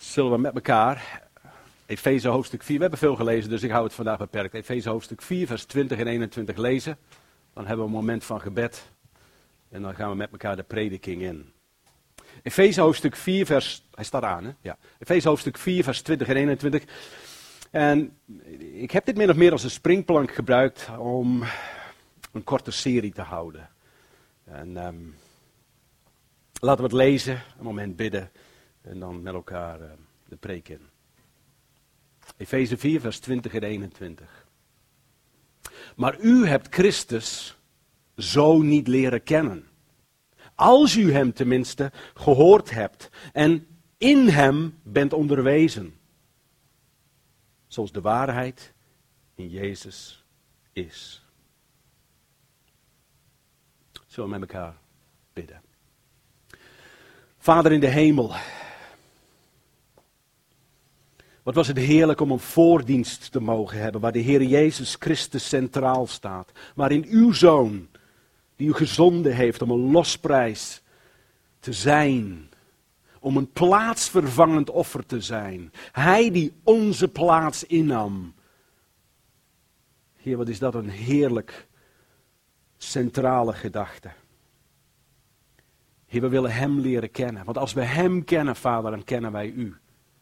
Zullen we met elkaar, Efeze hoofdstuk 4, we hebben veel gelezen, dus ik hou het vandaag beperkt. Efeze hoofdstuk 4, vers 20 en 21 lezen. Dan hebben we een moment van gebed en dan gaan we met elkaar de prediking in. Efeze hoofdstuk 4, hij staat aan hè? Ja. Efeze hoofdstuk 4, vers 20 en 21. En ik heb dit min of meer als een springplank gebruikt om een korte serie te houden. En laten we het lezen, een moment bidden en dan met elkaar de preek in. Efeze 4, vers 20 en 21. Maar u hebt Christus zo niet leren kennen. Als u hem tenminste gehoord hebt en in hem bent onderwezen. Zoals de waarheid in Jezus is. Zullen we met elkaar bidden. Vader in de hemel. Wat was het heerlijk om een voordienst te mogen hebben, waar de Heer Jezus Christus centraal staat. Waarin uw Zoon, die u gezonden heeft om een losprijs te zijn. Om een plaatsvervangend offer te zijn. Hij die onze plaats innam. Heer, wat is dat een heerlijk centrale gedachte. Heer, we willen hem leren kennen. Want als we hem kennen, Vader, dan kennen wij u.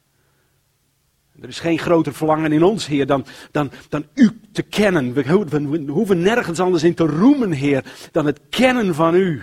Er is geen groter verlangen in ons, Heer, dan u te kennen. We hoeven nergens anders in te roemen, Heer, dan het kennen van u.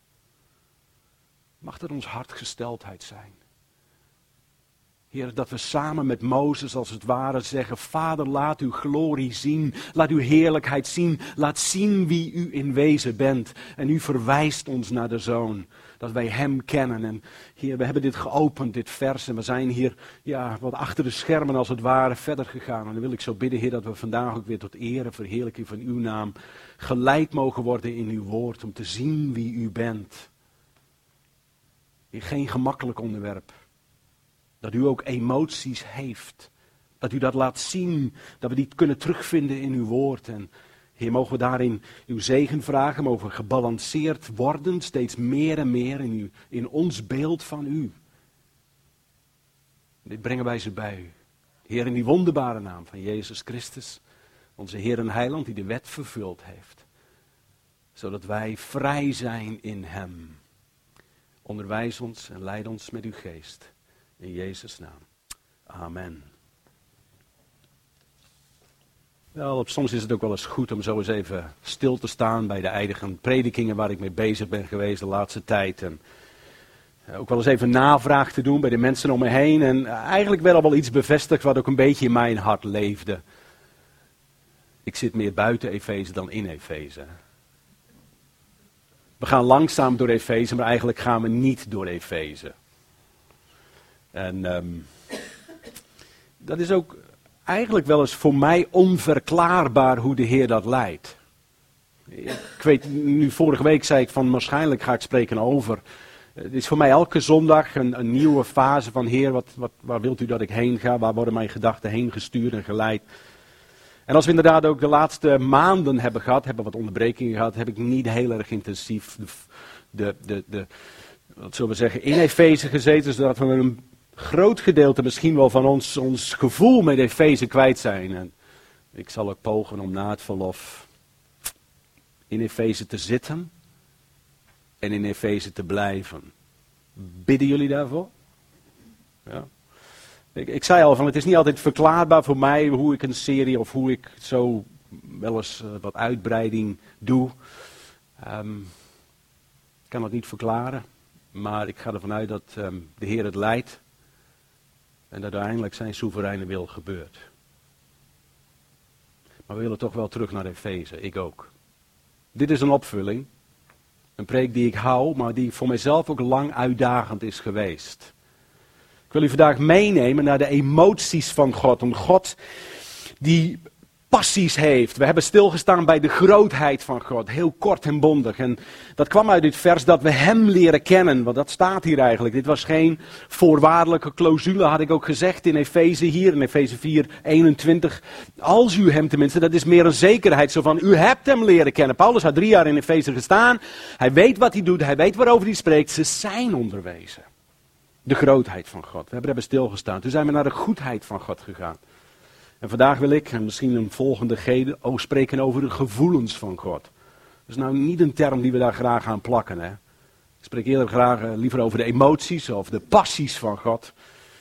Mag dat ons hartgesteldheid zijn. Heer, dat we samen met Mozes als het ware zeggen, Vader, laat uw glorie zien, laat uw heerlijkheid zien, laat zien wie u in wezen bent. En u verwijst ons naar de Zoon, dat wij hem kennen. En Heer, we hebben dit geopend, dit vers, en we zijn hier wat achter de schermen als het ware verder gegaan. En dan wil ik zo bidden, Heer, dat we vandaag ook weer tot eer en verheerlijking van uw naam geleid mogen worden in uw woord, om te zien wie u bent. Heer, geen gemakkelijk onderwerp. Dat u ook emoties heeft. Dat u dat laat zien. Dat we die kunnen terugvinden in uw woord. En Heer, mogen we daarin uw zegen vragen. Mogen we gebalanceerd worden. Steeds meer en meer in ons beeld van u. Dit brengen wij ze bij u. Heer, in die wonderbare naam van Jezus Christus. Onze Heer en Heiland die de wet vervuld heeft. Zodat wij vrij zijn in hem. Onderwijs ons en leid ons met uw geest. In Jezus' naam. Amen. Wel, soms is het ook wel eens goed om zo eens even stil te staan bij de eigen predikingen waar ik mee bezig ben geweest de laatste tijd. En ook wel eens even navraag te doen bij de mensen om me heen. En eigenlijk werd al wel iets bevestigd wat ook een beetje in mijn hart leefde. Ik zit meer buiten Efeze dan in Efeze. We gaan langzaam door Efeze, maar eigenlijk gaan we niet door Efeze. En dat is ook eigenlijk wel eens voor mij onverklaarbaar hoe de Heer dat leidt. Ik weet, nu vorige week zei ik van waarschijnlijk ga ik spreken over. Het is voor mij elke zondag een nieuwe fase van Heer, waar wilt u dat ik heen ga? Waar worden mijn gedachten heen gestuurd en geleid? En als we inderdaad ook de laatste maanden hebben wat onderbrekingen gehad, heb ik niet heel erg intensief wat zullen we zeggen, in Efeze gezeten, zodat we een groot gedeelte misschien wel van ons gevoel met Efeze kwijt zijn. En ik zal ook pogen om na het verlof in Efeze te zitten en in Efeze te blijven. Bidden jullie daarvoor? Ja. Ik zei al, het is niet altijd verklaarbaar voor mij hoe ik een serie of hoe ik zo wel eens wat uitbreiding doe. Ik kan het niet verklaren, maar ik ga ervan uit dat de Heer het leidt en dat uiteindelijk zijn soevereine wil gebeurt. Maar we willen toch wel terug naar Efeze, ik ook. Dit is een opvulling, een preek die ik hou, maar die voor mijzelf ook lang uitdagend is geweest. Ik wil u vandaag meenemen naar de emoties van God. Een God die passies heeft. We hebben stilgestaan bij de grootheid van God. Heel kort en bondig. En dat kwam uit dit vers dat we hem leren kennen. Want dat staat hier eigenlijk. Dit was geen voorwaardelijke clausule, had ik ook gezegd in Efeze hier. In Efeze 4, 21. Als u hem tenminste, dat is meer een zekerheid. Zo van, u hebt hem leren kennen. Paulus had 3 jaar in Efeze gestaan. Hij weet wat hij doet. Hij weet waarover hij spreekt. Ze zijn onderwezen. De grootheid van God. We hebben erbij stilgestaan. Toen zijn we naar de goedheid van God gegaan. En vandaag wil ik, en misschien een volgende spreken over de gevoelens van God. Dat is nou niet een term die we daar graag aan plakken. Hè? Ik spreek eerder liever over de emoties of de passies van God.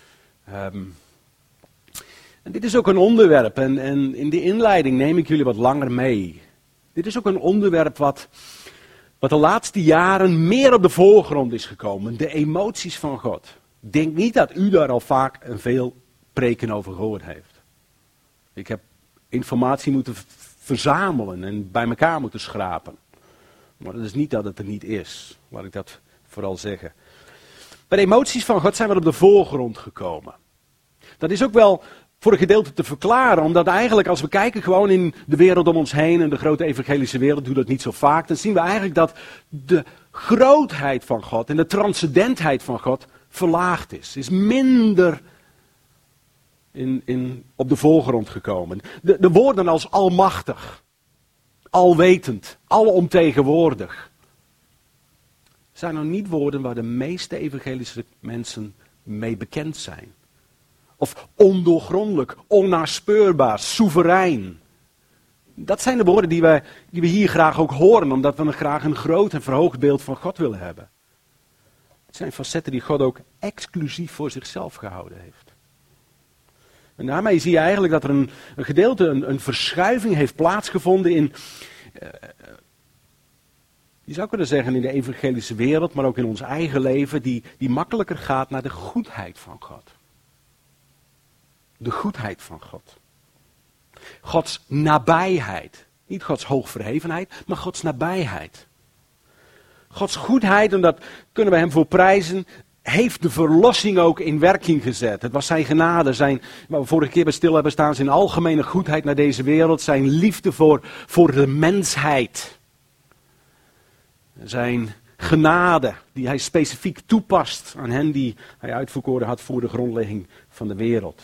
En dit is ook een onderwerp, en in de inleiding neem ik jullie wat langer mee. Dit is ook een onderwerp wat de laatste jaren meer op de voorgrond is gekomen. De emoties van God. Ik denk niet dat u daar al vaak en veel preken over gehoord heeft. Ik heb informatie moeten verzamelen en bij elkaar moeten schrapen. Maar dat is niet dat het er niet is. Laat ik dat vooral zeggen. Maar de emoties van God zijn wel op de voorgrond gekomen. Dat is ook wel voor een gedeelte te verklaren, omdat eigenlijk als we kijken gewoon in de wereld om ons heen, en de grote evangelische wereld doet dat niet zo vaak, dan zien we eigenlijk dat de grootheid van God en de transcendentheid van God verlaagd is minder op de voorgrond gekomen. De woorden als almachtig, alwetend, alomtegenwoordig, zijn nou niet woorden waar de meeste evangelische mensen mee bekend zijn. Of ondoorgrondelijk, onnaspeurbaar, soeverein. Dat zijn de woorden die we hier graag ook horen, omdat we graag een groot en verhoogd beeld van God willen hebben. Het zijn facetten die God ook exclusief voor zichzelf gehouden heeft. En daarmee zie je eigenlijk dat er een gedeelte, een verschuiving heeft plaatsgevonden in, je zou kunnen zeggen in de evangelische wereld, maar ook in ons eigen leven, die makkelijker gaat naar de goedheid van God. De goedheid van God. Gods nabijheid. Niet Gods hoogverhevenheid, maar Gods nabijheid. Gods goedheid, en dat kunnen we hem voor prijzen, heeft de verlossing ook in werking gezet. Het was zijn genade, waar we vorige keer bij stil hebben staan, zijn algemene goedheid naar deze wereld, zijn liefde voor de mensheid. Zijn genade die hij specifiek toepast aan hen die hij uitverkoren had voor de grondlegging van de wereld.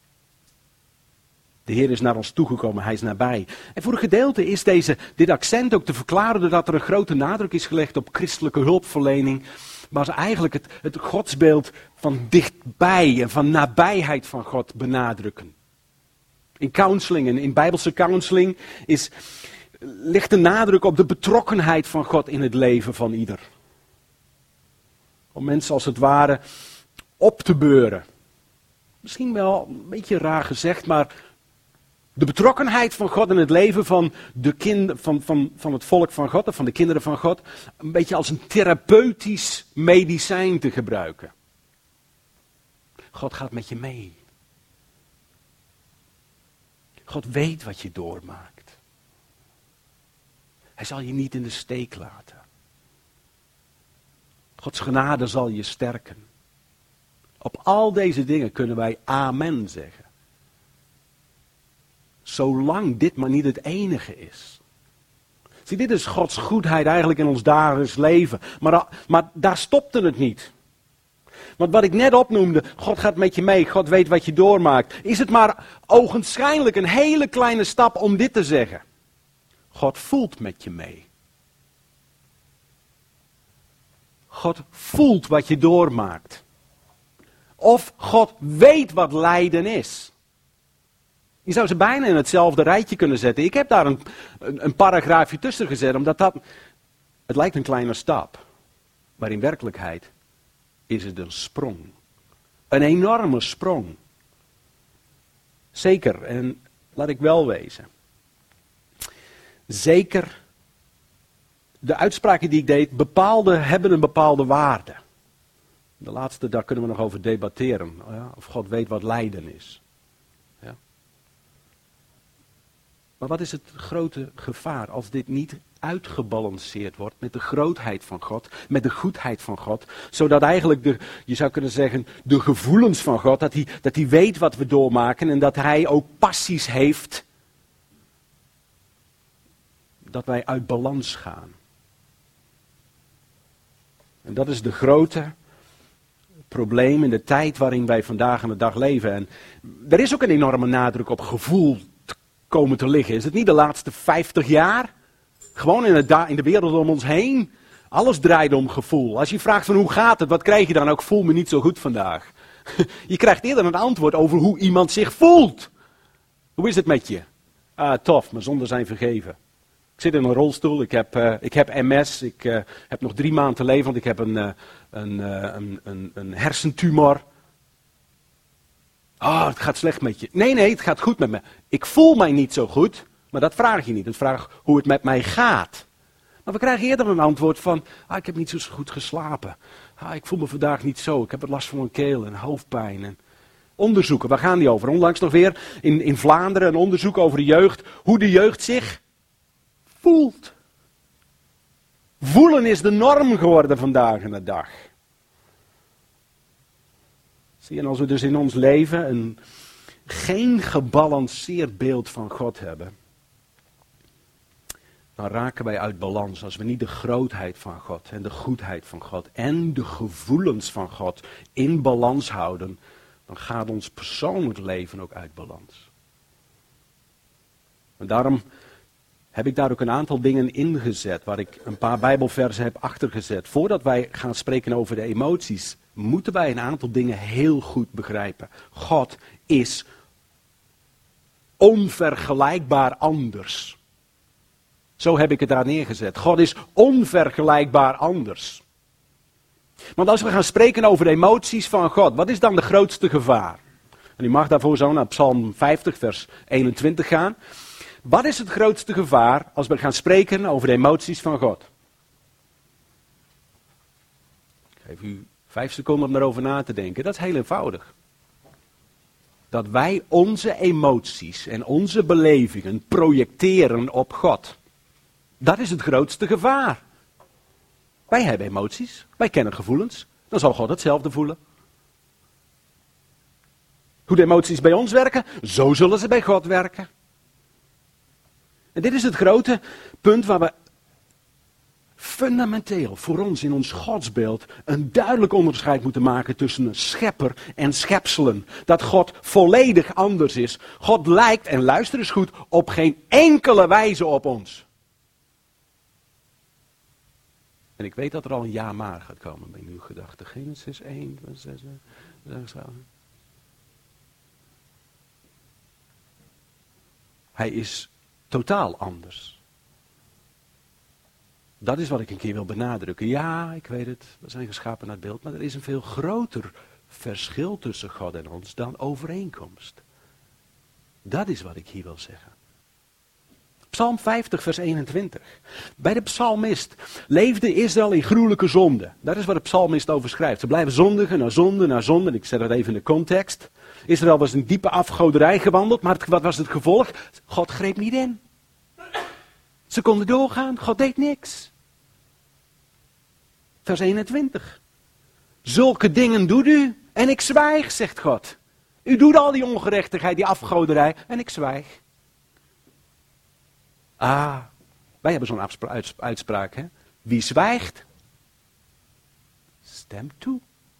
De Heer is naar ons toegekomen, hij is nabij. En voor een gedeelte is dit accent ook te verklaren doordat er een grote nadruk is gelegd op christelijke hulpverlening. Maar ze eigenlijk het godsbeeld van dichtbij en van nabijheid van God benadrukken. In counseling en in bijbelse counseling ligt de nadruk op de betrokkenheid van God in het leven van ieder. Om mensen als het ware op te beuren. Misschien wel een beetje raar gezegd, maar de betrokkenheid van God in het leven van het volk van God, of van de kinderen van God, een beetje als een therapeutisch medicijn te gebruiken. God gaat met je mee. God weet wat je doormaakt. Hij zal je niet in de steek laten. Gods genade zal je sterken. Op al deze dingen kunnen wij amen zeggen. Zolang dit maar niet het enige is. Zie, dit is Gods goedheid eigenlijk in ons dagelijks leven. Maar daar stopte het niet. Want wat ik net opnoemde, God gaat met je mee, God weet wat je doormaakt. Is het maar ogenschijnlijk een hele kleine stap om dit te zeggen. God voelt met je mee. God voelt wat je doormaakt. Of God weet wat lijden is. Je zou ze bijna in hetzelfde rijtje kunnen zetten. Ik heb daar een paragraafje tussen gezet, omdat het lijkt een kleine stap. Maar in werkelijkheid is het een sprong. Een enorme sprong. Zeker, en laat ik wel wezen. Zeker, de uitspraken die ik deed, hebben een bepaalde waarde. De laatste, daar kunnen we nog over debatteren. Ja, of God weet wat lijden is. Ja. Maar wat is het grote gevaar als dit niet uitgebalanceerd wordt met de grootheid van God, met de goedheid van God, zodat eigenlijk je zou kunnen zeggen, de gevoelens van God, dat hij weet wat we doormaken en dat hij ook passies heeft, dat wij uit balans gaan. En dat is de grote probleem in de tijd waarin wij vandaag aan de dag leven. En er is ook een enorme nadruk op gevoel komen te liggen. Is het niet de laatste 50 jaar? Gewoon in de wereld om ons heen. Alles draait om gevoel. Als je vraagt van hoe gaat het, wat krijg je dan? Ook voel me niet zo goed vandaag. Je krijgt eerder een antwoord over hoe iemand zich voelt. Hoe is het met je? Tof, mijn zonden zijn vergeven. Ik zit in een rolstoel, ik heb MS, ik heb nog 3 maanden te leven, want ik heb een hersentumor. Het gaat slecht met je. Nee, het gaat goed met me. Ik voel mij niet zo goed, maar dat vraag je niet. Het vraagt hoe het met mij gaat. Maar we krijgen eerder een antwoord van, ik heb niet zo goed geslapen. Ik voel me vandaag niet zo, ik heb last van mijn keel en hoofdpijn. En onderzoeken, waar gaan die over? Onlangs nog weer in Vlaanderen een onderzoek over de jeugd. Hoe de jeugd zich voelt. Voelen is de norm geworden vandaag in de dag. Zie je, en als we dus in ons leven geen gebalanceerd beeld van God hebben, dan raken wij uit balans. Als we niet de grootheid van God en de goedheid van God en de gevoelens van God in balans houden, dan gaat ons persoonlijk leven ook uit balans. En daarom heb ik daar ook een aantal dingen ingezet, waar ik een paar Bijbelversen heb achtergezet. Voordat wij gaan spreken over de emoties, moeten wij een aantal dingen heel goed begrijpen. God is onvergelijkbaar anders. Zo heb ik het daar neergezet. God is onvergelijkbaar anders. Want als we gaan spreken over de emoties van God, wat is dan de grootste gevaar? En u mag daarvoor zo naar Psalm 50, vers 21 gaan. Wat is het grootste gevaar als we gaan spreken over de emoties van God? Ik geef u 5 seconden om daarover na te denken. Dat is heel eenvoudig. Dat wij onze emoties en onze belevingen projecteren op God. Dat is het grootste gevaar. Wij hebben emoties, wij kennen gevoelens. Dan zal God hetzelfde voelen. Hoe de emoties bij ons werken, zo zullen ze bij God werken. En dit is het grote punt waar we fundamenteel voor ons in ons godsbeeld een duidelijk onderscheid moeten maken tussen een schepper en schepselen. Dat God volledig anders is. God lijkt, en luister eens goed, op geen enkele wijze op ons. En ik weet dat er al een ja maar gaat komen bij uw gedachten. Genesis 1, vers 6, 7. Hij is totaal anders. Dat is wat ik een keer wil benadrukken. Ja, ik weet het, we zijn geschapen naar het beeld, maar er is een veel groter verschil tussen God en ons dan overeenkomst. Dat is wat ik hier wil zeggen. Psalm 50, vers 21. Bij de psalmist leefde Israël in gruwelijke zonde. Dat is wat de psalmist over schrijft. Ze blijven zondigen, naar zonde, naar zonde. Ik zet dat even in de context. Israël was in diepe afgoderij gewandeld, maar wat was het gevolg? God greep niet in. Ze konden doorgaan, God deed niks. Vers 21. Zulke dingen doet u en ik zwijg, zegt God. U doet al die ongerechtigheid, die afgoderij en ik zwijg. Wij hebben zo'n uitspraak, hè. Wie zwijgt, stemt toe.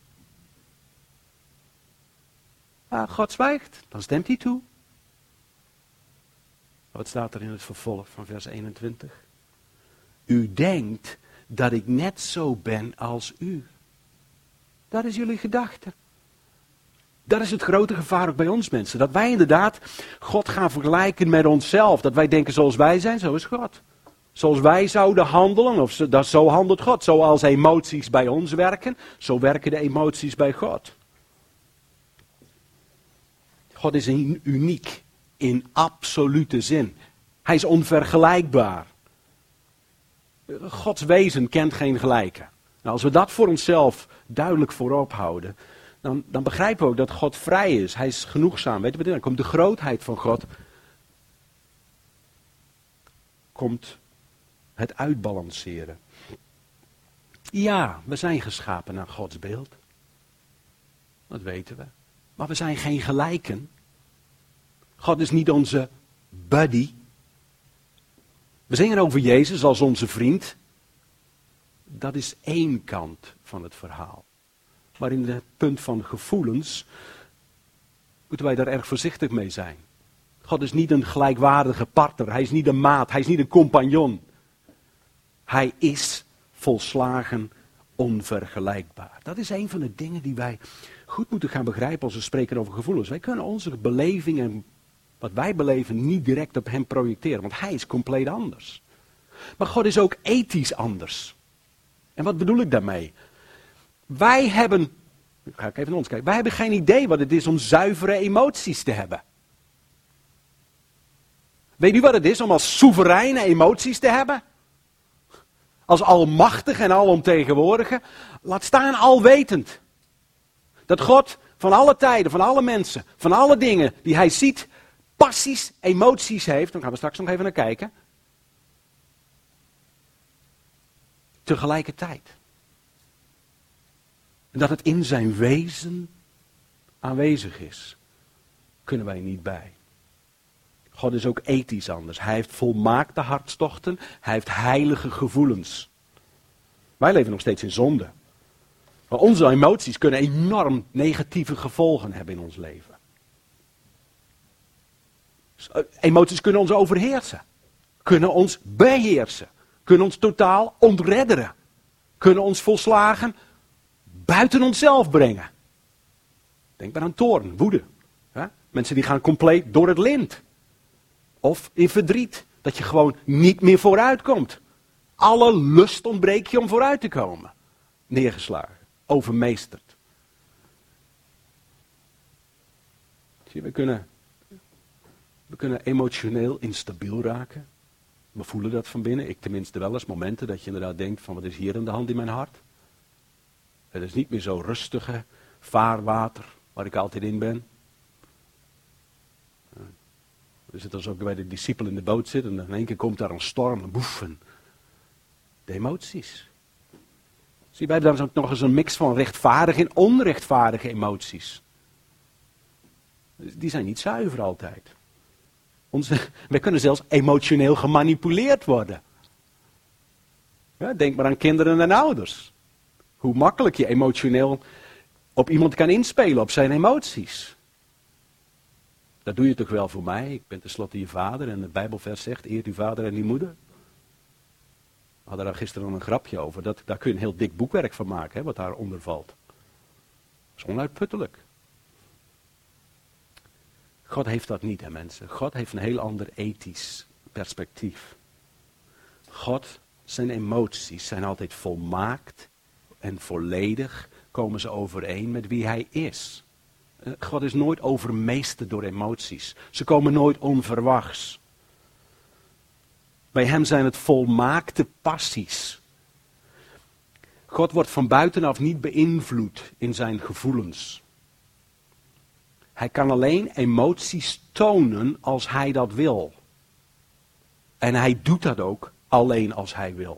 God zwijgt, dan stemt hij toe. Wat staat er in het vervolg van vers 21? U denkt dat ik net zo ben als u. Dat is jullie gedachte. Dat is het grote gevaar ook bij ons mensen. Dat wij inderdaad God gaan vergelijken met onszelf. Dat wij denken zoals wij zijn, zo is God. Zoals wij zouden handelen, of zo handelt God. Zoals emoties bij ons werken, zo werken de emoties bij God. God is uniek in absolute zin. Hij is onvergelijkbaar. Gods wezen kent geen gelijke. Nou, als we dat voor onszelf duidelijk voorop houden, dan begrijpen we ook dat God vrij is. Hij is genoegzaam. Weet je wat? Dan komt de grootheid van God. Komt het uitbalanceren. Ja, we zijn geschapen naar Gods beeld. Dat weten we. Maar we zijn geen gelijken. God is niet onze buddy. We zingen over Jezus als onze vriend. Dat is één kant van het verhaal. Maar in het punt van gevoelens moeten wij daar erg voorzichtig mee zijn. God is niet een gelijkwaardige partner. Hij is niet een maat. Hij is niet een compagnon. Hij is volslagen onvergelijkbaar. Dat is een van de dingen die wij goed moeten gaan begrijpen als we spreken over gevoelens. Wij kunnen onze beleving en wat wij beleven niet direct op hem projecteren, want hij is compleet anders. Maar God is ook ethisch anders. En wat bedoel ik daarmee? Wij hebben, ga ik even naar ons kijken, wij hebben geen idee wat het is om zuivere emoties te hebben. Weet u wat het is om als soevereine emoties te hebben? Als almachtig en alomtegenwoordige, laat staan alwetend. Dat God van alle tijden, van alle mensen, van alle dingen die hij ziet, passies, emoties heeft. Daar gaan we straks nog even naar kijken. Tegelijkertijd. En dat het in zijn wezen aanwezig is, kunnen wij niet bij. God is ook ethisch anders. Hij heeft volmaakte hartstochten. Hij heeft heilige gevoelens. Wij leven nog steeds in zonde. Maar onze emoties kunnen enorm negatieve gevolgen hebben in ons leven. Emoties kunnen ons overheersen. Kunnen ons beheersen. Kunnen ons totaal ontredderen. Kunnen ons volslagen buiten onszelf brengen. Denk maar aan toorn, woede. Mensen die gaan compleet door het lint. Of in verdriet. Dat je gewoon niet meer vooruit komt. Alle lust ontbreekt je om vooruit te komen. Neergeslagen. Overmeesterd. Zie je, we kunnen emotioneel instabiel raken. We voelen dat van binnen. Ik tenminste wel eens momenten dat je inderdaad denkt van wat is hier aan de hand in mijn hart. Het is niet meer zo rustige vaarwater waar ik altijd in ben. Dus het als ook bij de discipelen in de boot zit en in één keer komt daar een storm, een boefen. De emoties. Zie, wij hebben dan ook nog eens een mix van rechtvaardige en onrechtvaardige emoties. Die zijn niet zuiver altijd. Wij kunnen zelfs emotioneel gemanipuleerd worden. Ja, denk maar aan kinderen en ouders. Hoe makkelijk je emotioneel op iemand kan inspelen, op zijn emoties. Dat doe je toch wel voor mij? Ik ben tenslotte je vader en het Bijbelvers zegt, eert uw vader en uw moeder. We hadden daar gisteren nog een grapje over. Daar kun je een heel dik boekwerk van maken, hè, wat daaronder valt. Dat is onuitputtelijk. God heeft dat niet, hè mensen. God heeft een heel ander ethisch perspectief. God, zijn emoties zijn altijd volmaakt en volledig komen ze overeen met wie hij is. God is nooit overmeesterd door emoties. Ze komen nooit onverwachts. Bij hem zijn het volmaakte passies. God wordt van buitenaf niet beïnvloed in zijn gevoelens. Hij kan alleen emoties tonen als hij dat wil. En hij doet dat ook alleen als hij wil.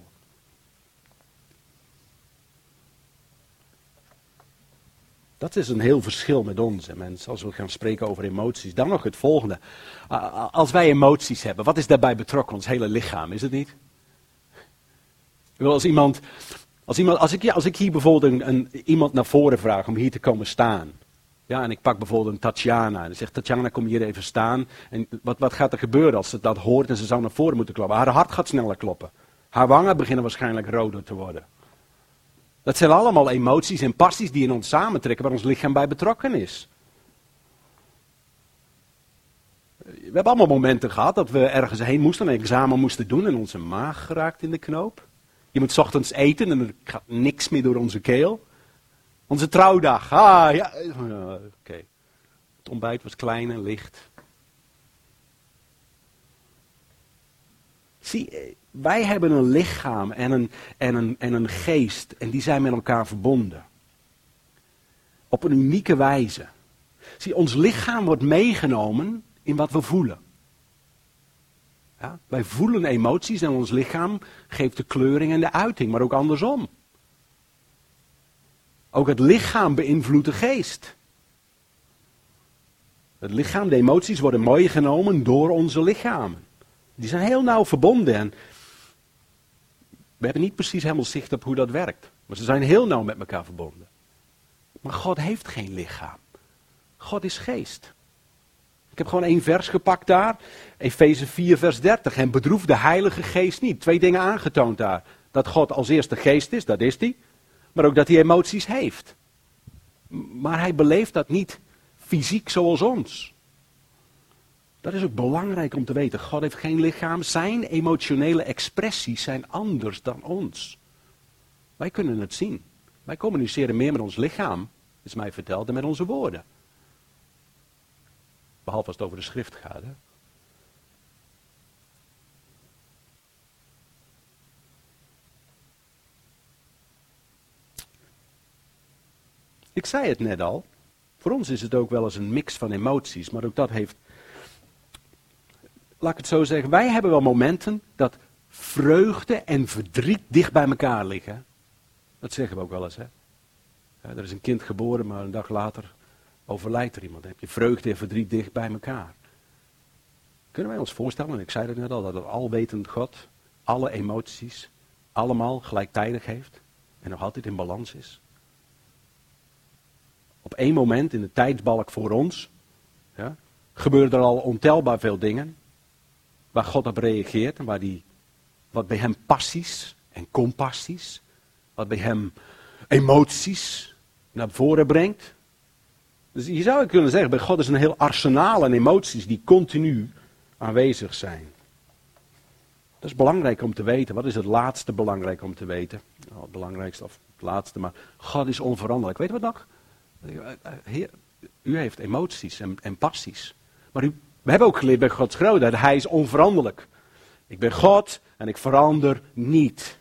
Dat is een heel verschil met ons, hè, mensen, als we gaan spreken over emoties. Dan nog het volgende. Als wij emoties hebben, wat is daarbij betrokken? Ons hele lichaam, is het niet? Als ik hier bijvoorbeeld iemand naar voren vraag om hier te komen staan. Ja, en ik pak bijvoorbeeld een Tatjana. En ik zeg, Tatjana, kom hier even staan. En wat gaat er gebeuren als ze dat hoort en ze zou naar voren moeten kloppen? Haar hart gaat sneller kloppen. Haar wangen beginnen waarschijnlijk roder te worden. Dat zijn allemaal emoties en passies die in ons samentrekken, waar ons lichaam bij betrokken is. We hebben allemaal momenten gehad dat we ergens heen moesten, een examen moesten doen en onze maag geraakt in de knoop. Je moet 's ochtends eten en er gaat niks meer door onze keel. Onze trouwdag, oké. Het ontbijt was klein en licht. Zie, wij hebben een lichaam en een geest en die zijn met elkaar verbonden. Op een unieke wijze. Zie, ons lichaam wordt meegenomen in wat we voelen. Ja, wij voelen emoties en ons lichaam geeft de kleuring en de uiting, maar ook andersom. Ook het lichaam beïnvloedt de geest. Het lichaam, de emoties worden meegenomen door onze lichamen. Die zijn heel nauw verbonden en we hebben niet precies helemaal zicht op hoe dat werkt. Maar ze zijn heel nauw met elkaar verbonden. Maar God heeft geen lichaam. God is geest. Ik heb gewoon 1 vers gepakt daar. Efeze 4 vers 30. En bedroef de Heilige Geest niet. 2 dingen aangetoond daar. Dat God als eerste geest is, dat is hij. Maar ook dat hij emoties heeft. Maar hij beleeft dat niet fysiek zoals ons. Dat is ook belangrijk om te weten. God heeft geen lichaam. Zijn emotionele expressies zijn anders dan ons. Wij kunnen het zien. Wij communiceren meer met ons lichaam, is mij verteld, dan met onze woorden. Behalve als het over de schrift gaat. Hè? Ik zei het net al. Voor ons is het ook wel eens een mix van emoties. Maar ook dat heeft... Laat ik het zo zeggen. Wij hebben wel momenten dat vreugde en verdriet dicht bij elkaar liggen. Dat zeggen we ook wel eens. Hè? Ja, er is een kind geboren, maar een dag later overlijdt er iemand. Dan heb je vreugde en verdriet dicht bij elkaar. Kunnen wij ons voorstellen, en ik zei het net al, dat een alwetend God alle emoties allemaal gelijktijdig heeft en nog altijd in balans is? Op één moment in de tijdsbalk voor ons, ja, gebeuren er al ontelbaar veel dingen waar God op reageert en wat bij hem passies en compassies, wat bij hem emoties naar voren brengt. Dus je zou kunnen zeggen, bij God is een heel arsenaal aan emoties die continu aanwezig zijn. Dat is belangrijk om te weten. Wat is het laatste belangrijk om te weten? Nou, het belangrijkste of het laatste, maar God is onveranderlijk. Weet je wat nog? Heer, u heeft emoties en passies. Maar we hebben ook geleerd bij Gods grootheid, hij is onveranderlijk. Ik ben God en ik verander niet.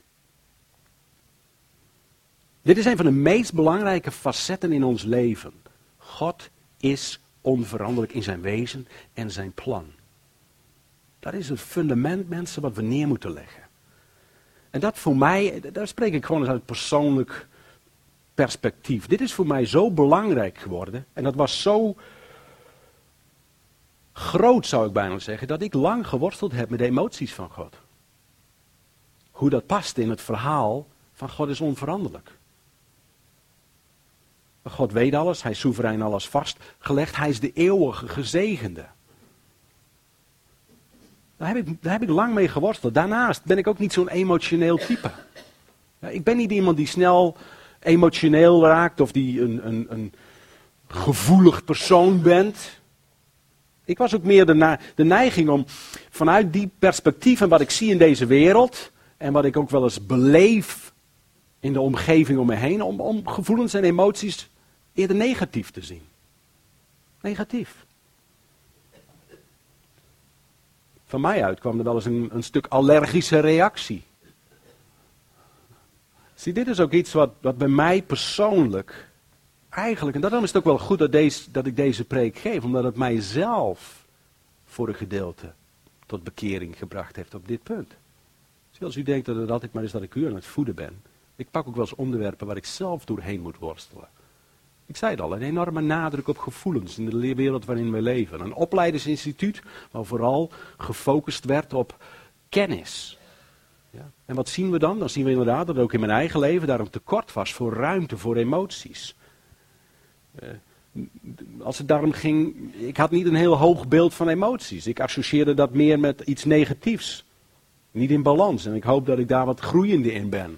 Dit is een van de meest belangrijke facetten in ons leven. God is onveranderlijk in zijn wezen en zijn plan. Dat is het fundament, mensen, wat we neer moeten leggen. En dat voor mij, daar spreek ik gewoon eens uit persoonlijk perspectief. Dit is voor mij zo belangrijk geworden. En dat was zo groot, zou ik bijna zeggen, dat ik lang geworsteld heb met de emoties van God. Hoe dat past in het verhaal van God is onveranderlijk. God weet alles, hij is soeverein alles vastgelegd, hij is de eeuwige gezegende. Daar heb ik lang mee geworsteld. Daarnaast ben ik ook niet zo'n emotioneel type. Ja, ik ben niet iemand die snel emotioneel raakt of die een gevoelig persoon bent. Ik was ook meer de neiging om vanuit die perspectief en wat ik zie in deze wereld en wat ik ook wel eens beleef in de omgeving om me heen, om gevoelens en emoties eerder negatief te zien. Negatief. Van mij uit kwam er wel eens een stuk allergische reactie. Zie, dit is ook iets wat bij mij persoonlijk eigenlijk, en daarom is het ook wel goed dat ik deze preek geef, omdat het mijzelf voor een gedeelte tot bekering gebracht heeft op dit punt. Zie, als u denkt dat het altijd maar is dat ik u aan het voeden ben, ik pak ook wel eens onderwerpen waar ik zelf doorheen moet worstelen. Ik zei het al, een enorme nadruk op gevoelens in de wereld waarin we leven. Een opleidersinstituut waar vooral gefocust werd op kennis. Ja. En wat zien we dan? Dan zien we inderdaad dat ook in mijn eigen leven daar een tekort was voor ruimte voor emoties. Als het daarom ging, ik had niet een heel hoog beeld van emoties. Ik associeerde dat meer met iets negatiefs. Niet in balans. En ik hoop dat ik daar wat groeiende in ben.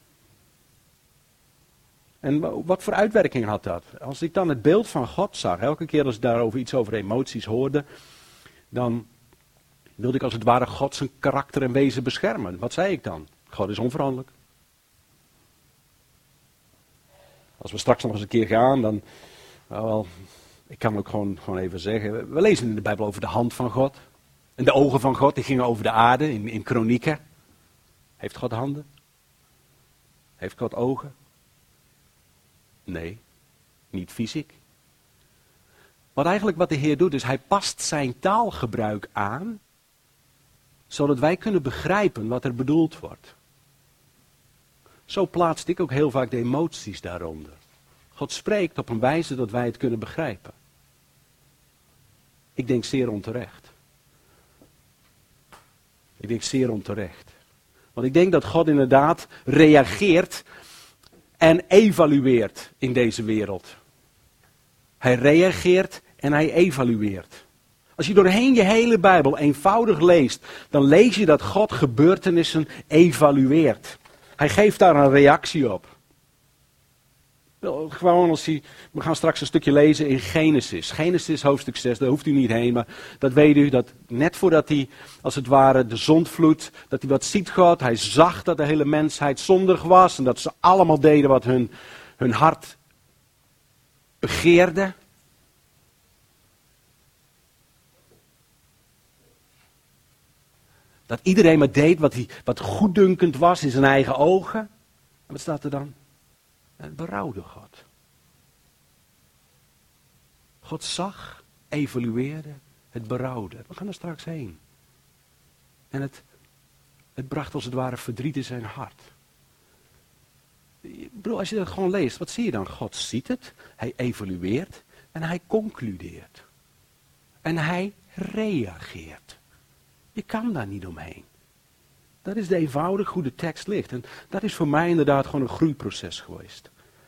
En wat voor uitwerking had dat? Als ik dan het beeld van God zag, elke keer als ik daarover iets over emoties hoorde, dan wilde ik als het ware God zijn karakter en wezen beschermen. Wat zei ik dan? God is onveranderlijk. Als we straks nog eens een keer gaan, dan, wel, ik kan ook gewoon even zeggen, we lezen in de Bijbel over de hand van God. En de ogen van God, die gingen over de aarde in Kronieken. Heeft God handen? Heeft God ogen? Nee, niet fysiek. Wat de Heer doet, is hij past zijn taalgebruik aan, zodat wij kunnen begrijpen wat er bedoeld wordt. Zo plaatst ik ook heel vaak de emoties daaronder. God spreekt op een wijze dat wij het kunnen begrijpen. Ik denk zeer onterecht. Ik denk zeer onterecht. Want ik denk dat God inderdaad reageert en evalueert in deze wereld. Hij reageert en hij evalueert. Als je doorheen je hele Bijbel eenvoudig leest, dan lees je dat God gebeurtenissen evalueert. Hij geeft daar een reactie op. Gewoon als hij, we gaan straks een stukje lezen in Genesis. Genesis hoofdstuk 6, daar hoeft u niet heen. Maar dat weet u, dat net voordat hij, als het ware, de zondvloed, dat hij wat ziet God. Hij zag dat de hele mensheid zondig was. En dat ze allemaal deden wat hun hart begeerde. Dat iedereen maar deed wat goeddunkend was in zijn eigen ogen. En wat staat er dan? Het berouwde God. God zag, evalueerde, het berouwde. We gaan er straks heen. En het bracht als het ware verdriet in zijn hart. Bro, als je dat gewoon leest, wat zie je dan? God ziet het, hij evalueert en hij concludeert. En hij reageert. Je kan daar niet omheen. Dat is de eenvoudig hoe de tekst ligt. En dat is voor mij inderdaad gewoon een groeiproces geweest.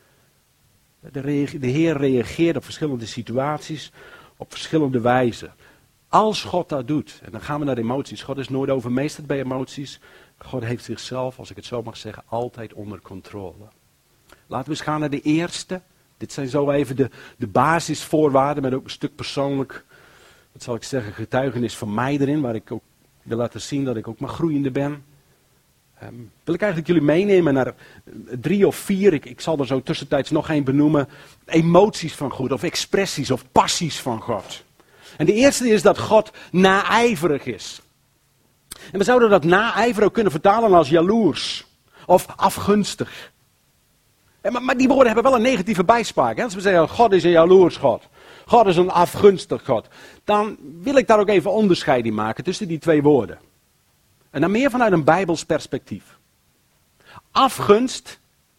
De Heer reageert op verschillende situaties, op verschillende wijzen. Als God dat doet, en dan gaan we naar de emoties. God is nooit overmeesterd bij emoties. God heeft zichzelf, als ik het zo mag zeggen, altijd onder controle. Laten we eens gaan naar de eerste. Dit zijn zo even de basisvoorwaarden met ook een stuk persoonlijk, wat zal ik zeggen, getuigenis van mij erin, waar ik ook wil laten zien dat ik ook maar groeiende ben. Wil ik eigenlijk jullie meenemen naar 3 of 4, ik zal er zo tussentijds nog 1 benoemen, emoties van God, of expressies of passies van God. En de eerste is dat God naijverig is. En we zouden dat naijveren ook kunnen vertalen als jaloers of afgunstig. Maar die woorden hebben wel een negatieve bijspraak. Als we zeggen, God is een jaloers God. God is een afgunstig God. Dan wil ik daar ook even onderscheid in maken tussen die 2 woorden. En dan meer vanuit een Bijbels perspectief. Afgunst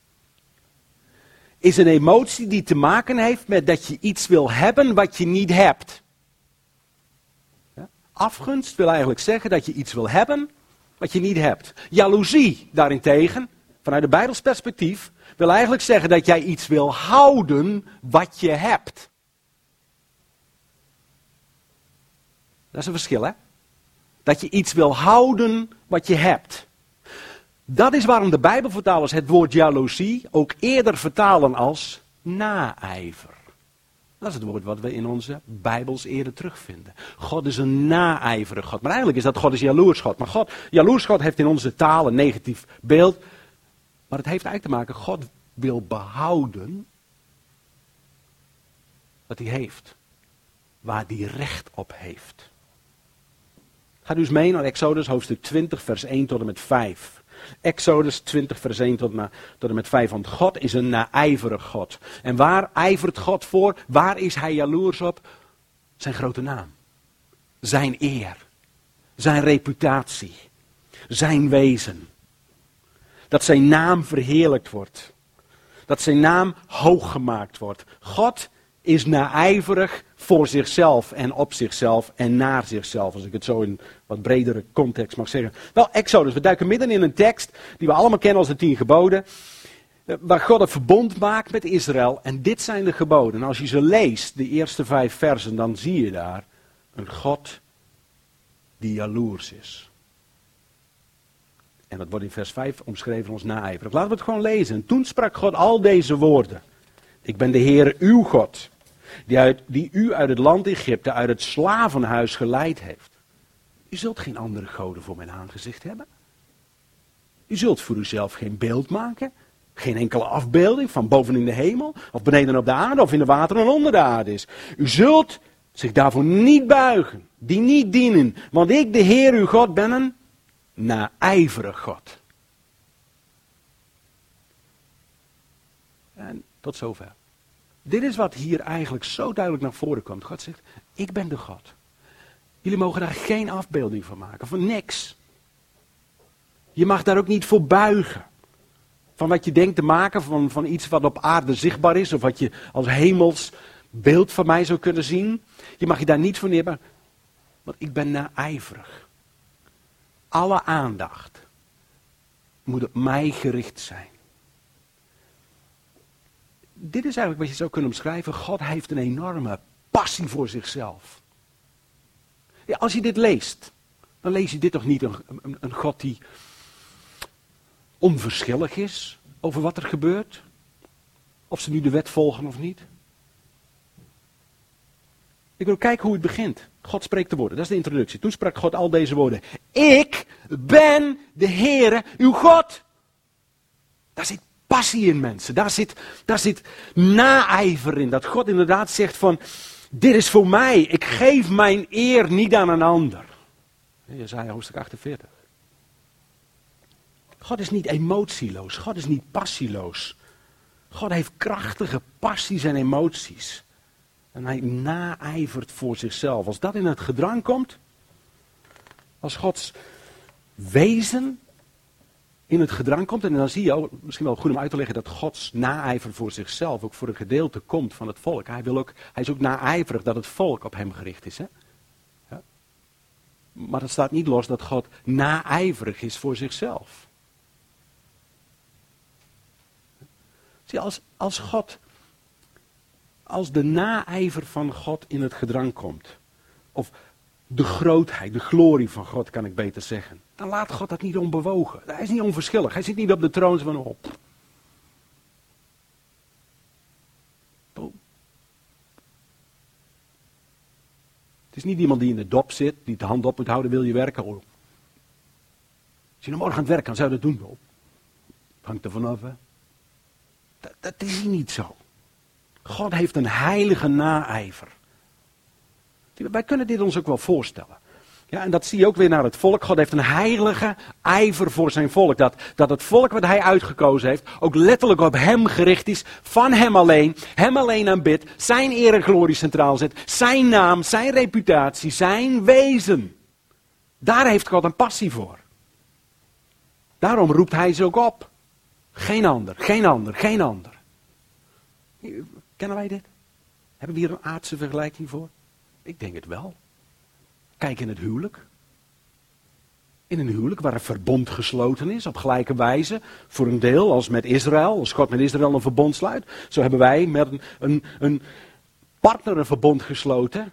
is een emotie die te maken heeft met dat je iets wil hebben wat je niet hebt. Ja? Afgunst wil eigenlijk zeggen dat je iets wil hebben wat je niet hebt. Jaloezie daarentegen, vanuit een Bijbels perspectief, wil eigenlijk zeggen dat jij iets wil houden wat je hebt. Dat is een verschil, hè? Dat je iets wil houden wat je hebt. Dat is waarom de Bijbelvertalers het woord jaloezie ook eerder vertalen als naijver. Dat is het woord wat we in onze Bijbels eerder terugvinden. God is een naijverig God. Maar eigenlijk is dat God is jaloers God. Maar jaloers God heeft in onze taal een negatief beeld. Maar het heeft eigenlijk te maken, God wil behouden wat hij heeft. Waar hij recht op heeft. Ga dus mee naar Exodus hoofdstuk 20 vers 1 tot en met 5. Exodus 20 vers 1 tot en met 5. Want God is een naijverig God. En waar ijvert God voor? Waar is hij jaloers op? Zijn grote naam. Zijn eer. Zijn reputatie. Zijn wezen. Dat zijn naam verheerlijkt wordt. Dat zijn naam hoog gemaakt wordt. God is naijverig voor zichzelf en op zichzelf en naar zichzelf. Als ik het zo in wat bredere context mag zeggen. Wel, Exodus, we duiken midden in een tekst die we allemaal kennen als de 10 geboden. Waar God een verbond maakt met Israël. En dit zijn de geboden. En als je ze leest, de eerste 5 versen, dan zie je daar een God die jaloers is. En dat wordt in vers 5 omschreven als naijverig. Laten we het gewoon lezen. En toen sprak God al deze woorden. Ik ben de Heer uw God, die u uit het land Egypte, uit het slavenhuis geleid heeft. U zult geen andere goden voor mijn aangezicht hebben. U zult voor uzelf geen beeld maken. Geen enkele afbeelding van boven in de hemel, of beneden op de aarde, of in de wateren en onder de aarde is. U zult zich daarvoor niet buigen, die niet dienen. Want ik, de Heer uw God, ben een naijverig God. En tot zover. Dit is wat hier eigenlijk zo duidelijk naar voren komt. God zegt, ik ben de God. Jullie mogen daar geen afbeelding van maken, van niks. Je mag daar ook niet voor buigen. Van wat je denkt te maken, van iets wat op aarde zichtbaar is, of wat je als hemels beeld van mij zou kunnen zien. Je mag je daar niet voor neerbuigen, want ik ben naijverig. Alle aandacht moet op mij gericht zijn. Dit is eigenlijk wat je zou kunnen omschrijven. God heeft een enorme passie voor zichzelf. Ja, als je dit leest, dan lees je dit toch niet een God die onverschillig is over wat er gebeurt. Of ze nu de wet volgen of niet. Ik wil kijken hoe het begint. God spreekt de woorden, dat is de introductie. Toen sprak God al deze woorden. Ik ben de Heere, uw God. Daar zit passie in, mensen. Daar zit naijver in. Dat God inderdaad zegt van, dit is voor mij. Ik geef mijn eer niet aan een ander. Jesaja hoofdstuk 48. God is niet emotieloos. God is niet passieloos. God heeft krachtige passies en emoties. En hij naijvert voor zichzelf. Als dat in het gedrang komt, als Gods wezen in het gedrang komt, en dan zie je ook, misschien wel goed om uit te leggen, dat Gods naijver voor zichzelf ook voor een gedeelte komt van het volk. Hij is ook naijverig dat het volk op hem gericht is. Hè? Ja. Maar het staat niet los dat God naijverig is voor zichzelf. Zie je, als de naijver van God in het gedrang komt, of de grootheid, de glorie van God kan ik beter zeggen, dan laat God dat niet onbewogen. Hij is niet onverschillig, hij zit niet op de troon van op. Het is niet iemand die in de dop zit, die de hand op moet houden, wil je werken. Oh. Als je nou morgen aan het werk kan, zou je dat doen. Oh. Hangt er vanaf, hè. Dat is niet zo. God heeft een heilige naijver. Wij kunnen dit ons ook wel voorstellen. Ja, en dat zie je ook weer naar het volk. God heeft een heilige ijver voor zijn volk. Dat het volk wat hij uitgekozen heeft ook letterlijk op hem gericht is. Van hem alleen aanbidt. Zijn eer en glorie centraal zet. Zijn naam, zijn reputatie, zijn wezen. Daar heeft God een passie voor. Daarom roept hij ze ook op. Geen ander, geen ander, geen ander. Kennen wij dit? Hebben we hier een aardse vergelijking voor? Ik denk het wel. Kijk in het huwelijk. In een huwelijk waar een verbond gesloten is op gelijke wijze. Voor een deel als met Israël. Als God met Israël een verbond sluit. Zo hebben wij met een partner een verbond gesloten.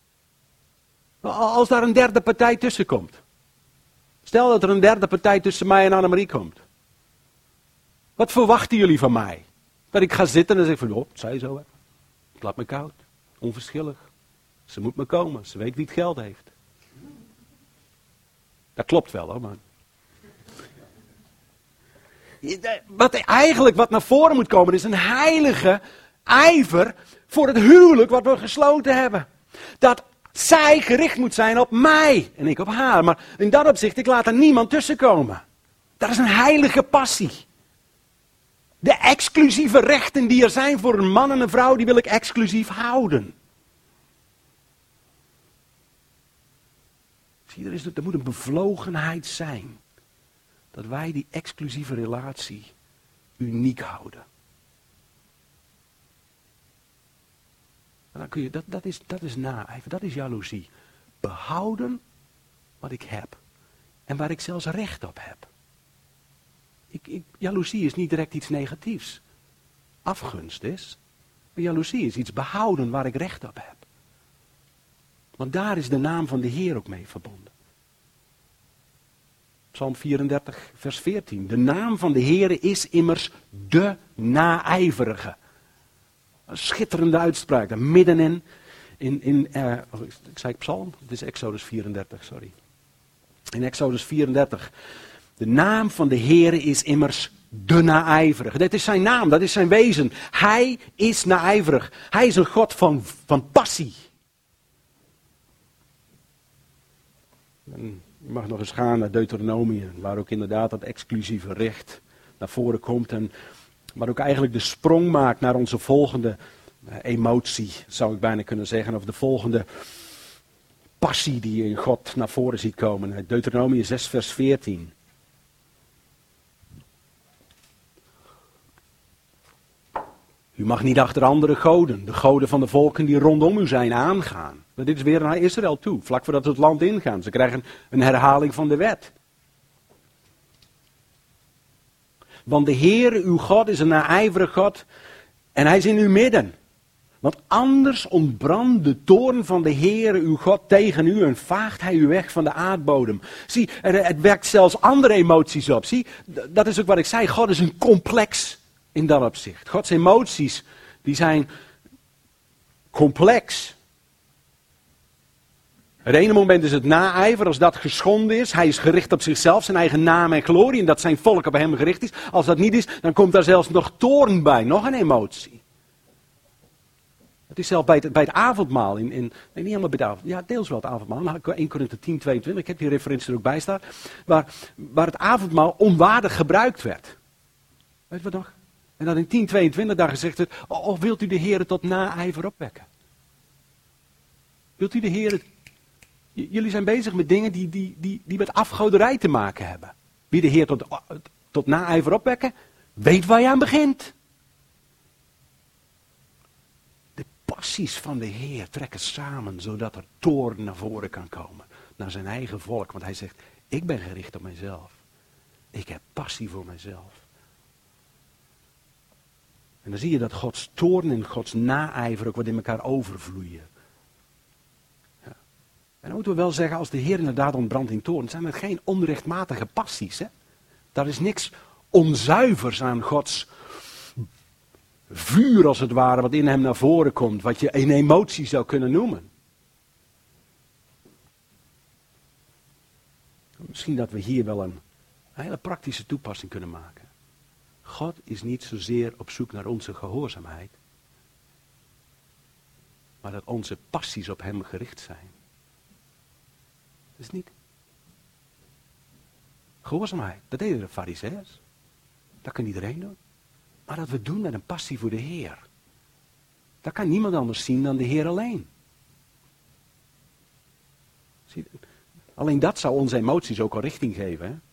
Als daar een derde partij tussen komt. Stel dat er een derde partij tussen mij en Annemarie komt. Wat verwachten jullie van mij? Dat ik ga zitten en zeg van, oh, het zij zo hè. Ik laat me koud. Onverschillig. Ze moet me komen. Ze weet wie het geld heeft. Dat klopt wel hoor, man. Wat naar voren moet komen is een heilige ijver voor het huwelijk wat we gesloten hebben. Dat zij gericht moet zijn op mij en ik op haar. Maar in dat opzicht, ik laat er niemand tussenkomen. Dat is een heilige passie. De exclusieve rechten die er zijn voor een man en een vrouw, die wil ik exclusief houden. Zie je, er moet een bevlogenheid zijn. Dat wij die exclusieve relatie uniek houden. En dan kun je, dat is naijver, dat is jaloezie. Behouden wat ik heb. En waar ik zelfs recht op heb. Jaloezie is niet direct iets negatiefs. Afgunst is. Maar jaloezie is iets behouden waar ik recht op heb. Want daar is de naam van de Heer ook mee verbonden. Psalm 34, vers 14. De naam van de Heer is immers de naijverige. Een schitterende uitspraak. Middenin. Ik zei Psalm? Het is Exodus 34, sorry. In Exodus 34. De naam van de Heer is immers de naijverige. Dat is zijn naam, dat is zijn wezen. Hij is naijverig. Hij is een God van passie. En je mag nog eens gaan naar Deuteronomium, waar ook inderdaad dat exclusieve recht naar voren komt. En waar ook eigenlijk de sprong maakt naar onze volgende emotie, zou ik bijna kunnen zeggen. Of de volgende passie die je in God naar voren ziet komen. Deuteronomium 6 vers 14. U mag niet achter andere goden, de goden van de volken die rondom u zijn, aangaan. Maar dit is weer naar Israël toe, vlak voordat ze het land ingaan. Ze krijgen een herhaling van de wet. Want de Heere, uw God, is een naijverig God en hij is in uw midden. Want anders ontbrandt de toorn van de Heere uw God tegen u en vaagt hij u weg van de aardbodem. Zie, het werkt zelfs andere emoties op. Zie, dat is ook wat ik zei. God is een complex in dat opzicht. Gods emoties, die zijn complex. Het ene moment is het naijver, als dat geschonden is. Hij is gericht op zichzelf, zijn eigen naam en glorie. En dat zijn volk op hem gericht is. Als dat niet is, dan komt daar zelfs nog toorn bij. Nog een emotie. Het is zelfs bij het avondmaal. Nee, niet helemaal bij het avondmaal. Ja, deels wel het avondmaal. 1 Korinther 10, 22. Ik heb die referentie er ook bij staan. Waar het avondmaal onwaardig gebruikt werd. Weet je wat nog? En dan in 10, 22 daar gezegd werd. Oh, wilt u de Heere tot naijver opwekken? Wilt u de Heere... Jullie zijn bezig met dingen die met afgoderij te maken hebben. Wie de Heer tot naijver opwekken, weet waar je aan begint. De passies van de Heer trekken samen, zodat er toorn naar voren kan komen. Naar zijn eigen volk, want hij zegt, ik ben gericht op mijzelf. Ik heb passie voor mijzelf. En dan zie je dat Gods toorn en Gods naijver ook wat in elkaar overvloeien. En dan moeten we wel zeggen, als de Heer inderdaad ontbrandt in toorn, zijn het geen onrechtmatige passies. Hè? Daar is niks onzuivers aan Gods vuur, als het ware, wat in hem naar voren komt. Wat je een emotie zou kunnen noemen. Misschien dat we hier wel een hele praktische toepassing kunnen maken. God is niet zozeer op zoek naar onze gehoorzaamheid, maar dat onze passies op hem gericht zijn. Dat is niet. Gehoorzaamheid, dat deden de Farizeeërs. Dat kan iedereen doen. Maar dat we doen met een passie voor de Heer. Dat kan niemand anders zien dan de Heer alleen. Zie, alleen dat zou onze emoties ook al richting geven. Hè?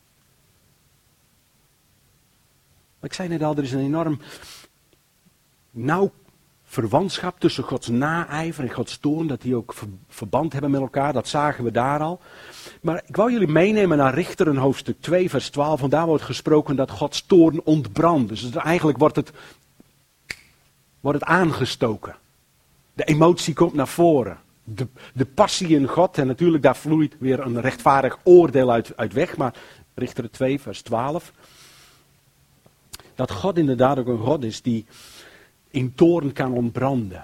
Maar ik zei net al, er is een enorm nauw verwantschap tussen Gods naijver en Gods toorn, dat die ook verband hebben met elkaar, dat zagen we daar al. Maar ik wou jullie meenemen naar Richteren hoofdstuk 2 vers 12, want daar wordt gesproken dat Gods toorn ontbrandt. Dus eigenlijk wordt het aangestoken. De emotie komt naar voren. De passie in God, en natuurlijk daar vloeit weer een rechtvaardig oordeel uit weg, maar Richteren 2 vers 12. Dat God inderdaad ook een God is die in toorn kan ontbranden.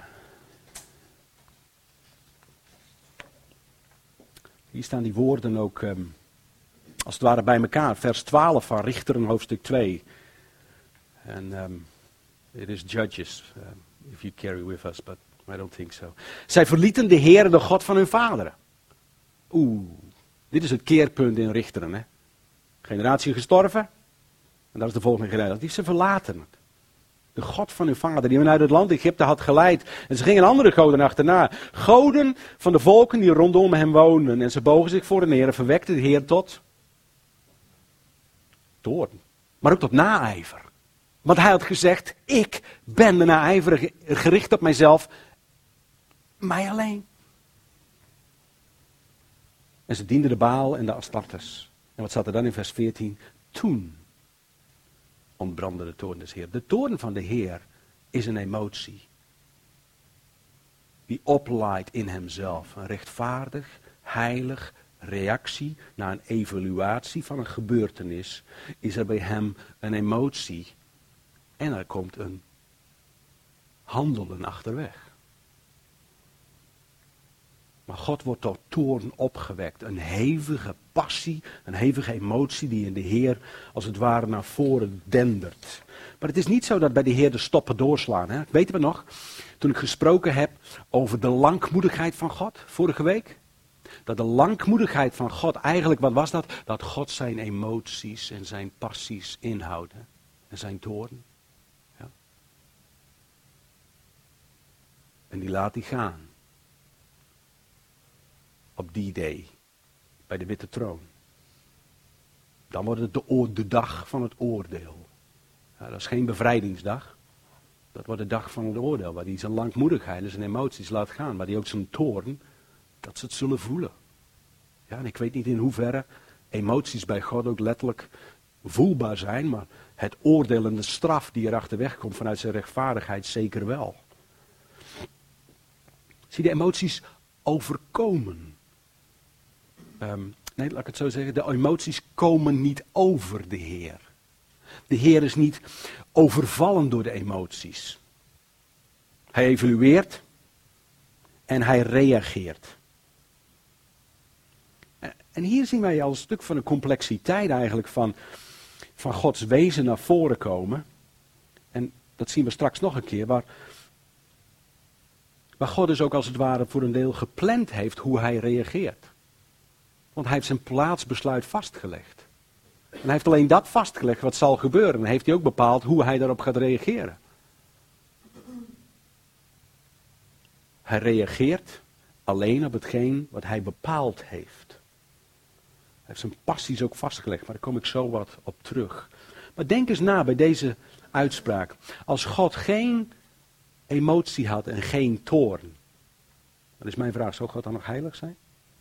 Hier staan die woorden ook als het ware bij elkaar. Vers 12 van Richteren hoofdstuk 2. En it is Judges, if you carry with us, but I don't think so. Zij verlieten de Heere, de God van hun vaderen. Dit is het keerpunt in Richteren. Hè? Generatie gestorven. En dat is de volgende generatie. Ze verlaten het. De God van hun vader, die hen uit het land Egypte had geleid. En ze gingen andere goden achterna. Goden van de volken die rondom hem woonden. En ze bogen zich voor de Heer en verwekte de Heer tot toorn. Maar ook tot naijver. Want hij had gezegd, ik ben de naijverige, gericht op mijzelf. Mij alleen. En ze dienden de Baal en de Astartes. En wat staat er dan in vers 14? Toen ontbrandde de toorn des Heer. De toorn van de Heer is een emotie. Die oplaait in hemzelf. Een rechtvaardig, heilig reactie na een evaluatie van een gebeurtenis. Is er bij hem een emotie. En er komt een handelen achterweg. Maar God wordt tot toorn opgewekt. Een hevige passie, een hevige emotie die in de Heer als het ware naar voren dendert. Maar het is niet zo dat bij de Heer de stoppen doorslaan. Hè? Weten we nog, toen ik gesproken heb over de langmoedigheid van God, vorige week. Dat de langmoedigheid van God eigenlijk, wat was dat? Dat God zijn emoties en zijn passies inhoudt. Hè? En zijn toorn. Ja. En die laat hij gaan. Op die day, bij de witte troon. Dan wordt het de dag van het oordeel. Ja, dat is geen bevrijdingsdag. Dat wordt de dag van het oordeel, waar hij zijn langmoedigheid en zijn emoties laat gaan. Waar hij ook zijn toorn, dat ze het zullen voelen. Ja, en ik weet niet in hoeverre emoties bij God ook letterlijk voelbaar zijn. Maar het oordeel en de straf die er achterweg komt vanuit zijn rechtvaardigheid zeker wel. Zie, de emoties overkomen. Nee, laat ik het zo zeggen. De emoties komen niet over de Heer. De Heer is niet overvallen door de emoties. Hij evalueert en hij reageert. En hier zien wij al een stuk van de complexiteit eigenlijk van Gods wezen naar voren komen. En dat zien we straks nog een keer, waar God dus ook als het ware voor een deel gepland heeft hoe hij reageert. Want hij heeft zijn plaatsbesluit vastgelegd. En hij heeft alleen dat vastgelegd wat zal gebeuren. En heeft hij ook bepaald hoe hij daarop gaat reageren. Hij reageert alleen op hetgeen wat hij bepaald heeft. Hij heeft zijn passies ook vastgelegd, maar daar kom ik zo wat op terug. Maar denk eens na bij deze uitspraak. Als God geen emotie had en geen toorn, dan is mijn vraag, zou God dan nog heilig zijn?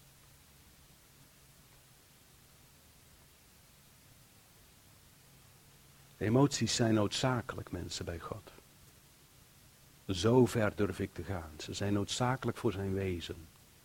De emoties zijn noodzakelijk, mensen, bij God. Zo ver durf ik te gaan. Ze zijn noodzakelijk voor zijn wezen.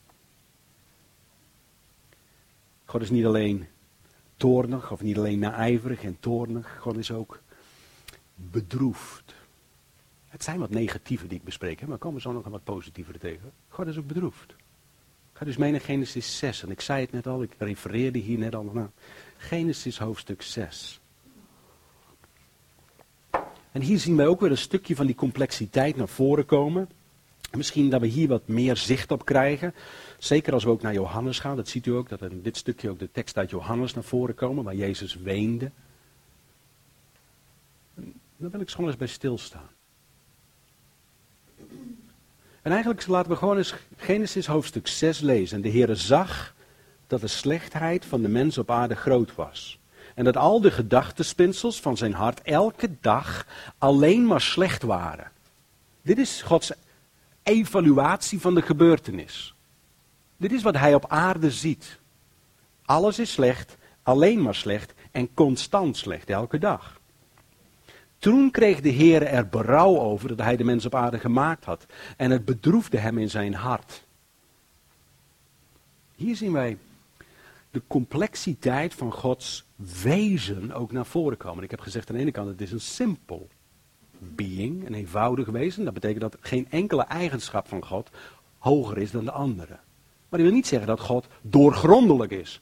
God is niet alleen toornig, of niet alleen naijverig en toornig. God is ook bedroefd. Het zijn wat negatieve die ik bespreek, maar komen zo nog een wat positievere tegen. God is ook bedroefd. Ga dus mee naar Genesis 6. En ik zei het net al, ik refereerde hier net al naar. Genesis hoofdstuk 6. En hier zien wij ook weer een stukje van die complexiteit naar voren komen. Misschien dat we hier wat meer zicht op krijgen. Zeker als we ook naar Johannes gaan. Dat ziet u ook, dat in dit stukje ook de tekst uit Johannes naar voren komen, waar Jezus weende. Daar wil ik gewoon eens bij stilstaan. En eigenlijk laten we gewoon eens Genesis hoofdstuk 6 lezen. En de Heere zag dat de slechtheid van de mens op aarde groot was. En dat al de gedachtenspinsels van zijn hart elke dag alleen maar slecht waren. Dit is Gods evaluatie van de gebeurtenis. Dit is wat hij op aarde ziet. Alles is slecht, alleen maar slecht en constant slecht, elke dag. Toen kreeg de Heer er berouw over dat hij de mens op aarde gemaakt had. En het bedroefde hem in zijn hart. Hier zien wij de complexiteit van Gods wezen ook naar voren komen. Ik heb gezegd aan de ene kant, het is een simpel being, een eenvoudig wezen. Dat betekent dat geen enkele eigenschap van God hoger is dan de andere. Maar dat wil niet zeggen dat God doorgrondelijk is.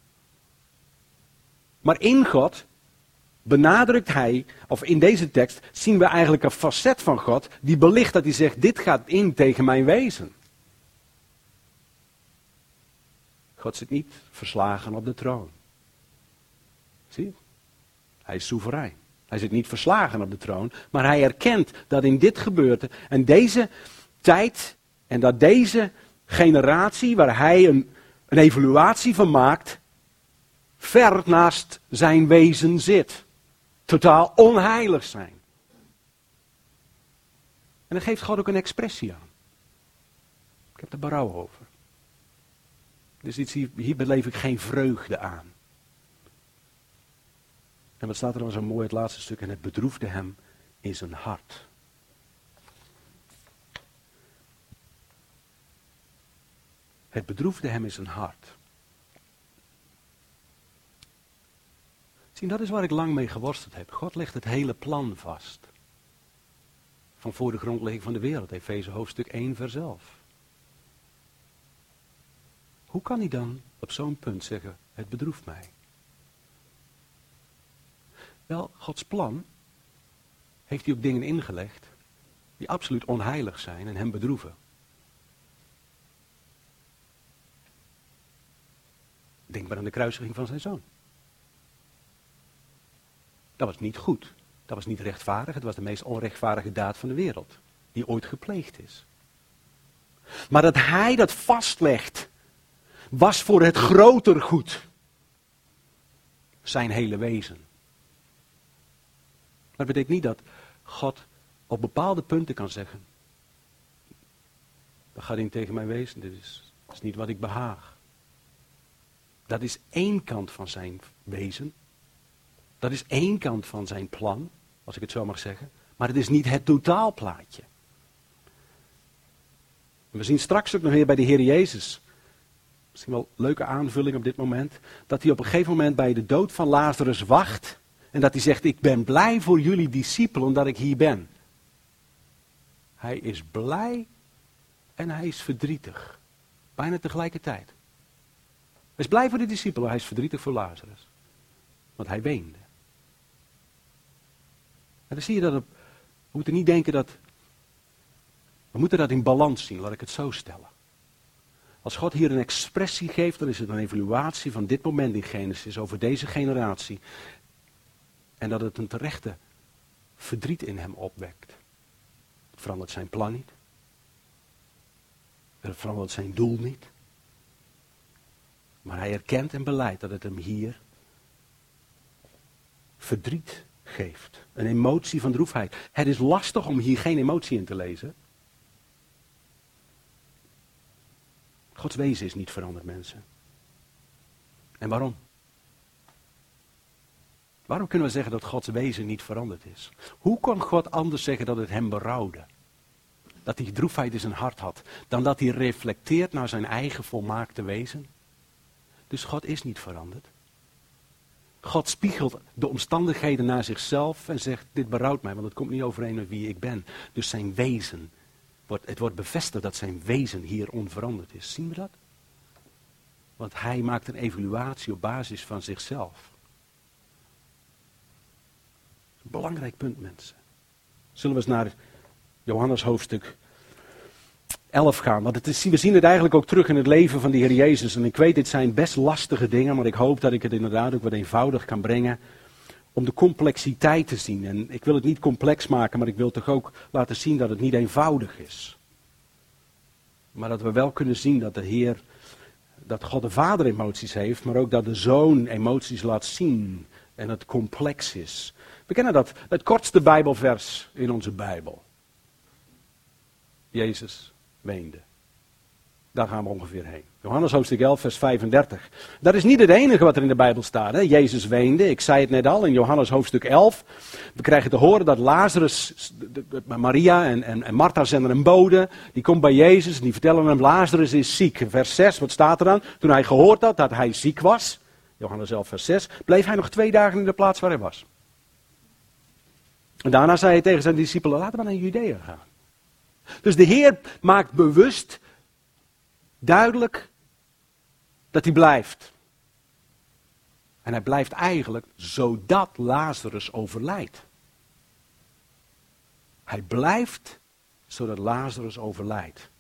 Maar in God benadrukt hij, of in deze tekst, zien we eigenlijk een facet van God die belicht dat hij zegt, dit gaat in tegen mijn wezen. God zit niet verslagen op de troon. Zie je? Hij is soeverein. Hij zit niet verslagen op de troon, maar hij erkent dat in dit gebeurde en deze tijd en dat deze generatie waar hij een evaluatie van maakt, ver naast zijn wezen zit. Totaal onheilig zijn. En daar geeft God ook een expressie aan. Ik heb er berouw over. Dus hier beleef ik geen vreugde aan. En wat staat er dan zo mooi, het laatste stuk, en het bedroefde hem in zijn hart. Het bedroefde hem in zijn hart. Zie, dat is waar ik lang mee geworsteld heb. God legt het hele plan vast. Van voor de grondlegging van de wereld, Efeze hoofdstuk 1 vers 11. Hoe kan hij dan op zo'n punt zeggen, het bedroeft mij? Wel, Gods plan heeft hij ook dingen ingelegd die absoluut onheilig zijn en hem bedroeven. Denk maar aan de kruisiging van zijn zoon. Dat was niet goed. Dat was niet rechtvaardig. Het was de meest onrechtvaardige daad van de wereld. Die ooit gepleegd is. Maar dat hij dat vastlegt, was voor het groter goed. Zijn hele wezen. Maar dat betekent niet dat God op bepaalde punten kan zeggen. Dat gaat in tegen mijn wezen. Dit is niet wat ik behaag. Dat is één kant van zijn wezen. Dat is één kant van zijn plan, als ik het zo mag zeggen. Maar het is niet het totaalplaatje. We zien straks ook nog weer bij de Heer Jezus, misschien wel een leuke aanvulling op dit moment, dat hij op een gegeven moment bij de dood van Lazarus wacht en dat hij zegt, ik ben blij voor jullie discipelen omdat ik hier ben. Hij is blij en hij is verdrietig. Bijna tegelijkertijd. Hij is blij voor de discipelen, hij is verdrietig voor Lazarus. Want hij weende. En dan zie je dat we moeten niet denken dat, we moeten dat in balans zien, laat ik het zo stellen. Als God hier een expressie geeft, dan is het een evaluatie van dit moment in Genesis over deze generatie. En dat het een terechte verdriet in hem opwekt. Het verandert zijn plan niet. Het verandert zijn doel niet. Maar hij erkent en beleidt dat het hem hier verdriet geeft. Een emotie van droefheid. Het is lastig om hier geen emotie in te lezen. Gods wezen is niet veranderd, mensen. En waarom? Waarom kunnen we zeggen dat Gods wezen niet veranderd is? Hoe kon God anders zeggen dat het hem berouwde? Dat hij droefheid in zijn hart had. Dan dat hij reflecteert naar zijn eigen volmaakte wezen? Dus God is niet veranderd. God spiegelt de omstandigheden naar zichzelf en zegt, dit berouwt mij, want het komt niet overeen met wie ik ben. Dus zijn wezen, het wordt bevestigd dat zijn wezen hier onveranderd is. Zien we dat? Want hij maakt een evaluatie op basis van zichzelf. Een belangrijk punt, mensen. Zullen we eens naar Johannes hoofdstuk 11 gaan. Want we zien het eigenlijk ook terug in het leven van de Heer Jezus. En ik weet, dit zijn best lastige dingen, maar ik hoop dat ik het inderdaad ook wat eenvoudig kan brengen. Om de complexiteit te zien. En ik wil het niet complex maken, maar ik wil toch ook laten zien dat het niet eenvoudig is. Maar dat we wel kunnen zien dat de Heer, dat God de Vader emoties heeft, maar ook dat de Zoon emoties laat zien. En het complex is. We kennen dat, het kortste Bijbelvers in onze Bijbel. Jezus weende. Daar gaan we ongeveer heen. Johannes hoofdstuk 11 vers 35. Dat is niet het enige wat er in de Bijbel staat. Hè? Jezus weende. Ik zei het net al in Johannes hoofdstuk 11. We krijgen te horen dat Lazarus, Maria en Martha zenden een bode. Die komt bij Jezus en die vertellen hem Lazarus is ziek. Vers 6, wat staat er dan? Toen hij gehoord had dat hij ziek was. Johannes 11 vers 6. Bleef hij nog 2 dagen in de plaats waar hij was. En daarna zei hij tegen zijn discipelen, laten we naar Judea gaan. Dus de Heer maakt bewust duidelijk dat hij blijft. En hij blijft eigenlijk zodat Lazarus overlijdt. Hij blijft zodat Lazarus overlijdt.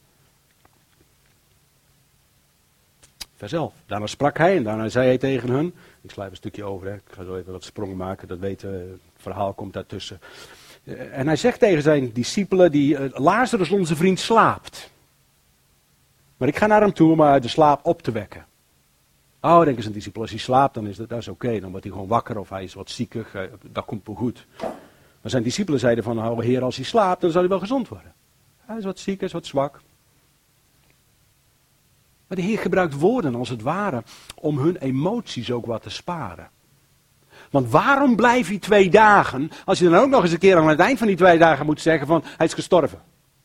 Vers 11. Daarna sprak hij en daarna zei hij tegen hen. Ik sla even een stukje over, hè. Ik ga zo even wat sprongen maken, dat weten we. Het verhaal komt daartussen. En hij zegt tegen zijn discipelen, Lazarus onze vriend slaapt. Maar ik ga naar hem toe om uit de slaap op te wekken. Oh, denken zijn discipelen, als hij slaapt dan is dat oké. Dan wordt hij gewoon wakker of hij is wat ziekig, dat komt wel goed. Maar zijn discipelen zeiden van, oh Heer, als hij slaapt dan zal hij wel gezond worden. Hij is wat ziek, hij is wat zwak. Maar de Heer gebruikt woorden als het ware om hun emoties ook wat te sparen. Want waarom blijf je 2 dagen, als je dan ook nog eens een keer aan het eind van die 2 dagen moet zeggen van, hij is gestorven.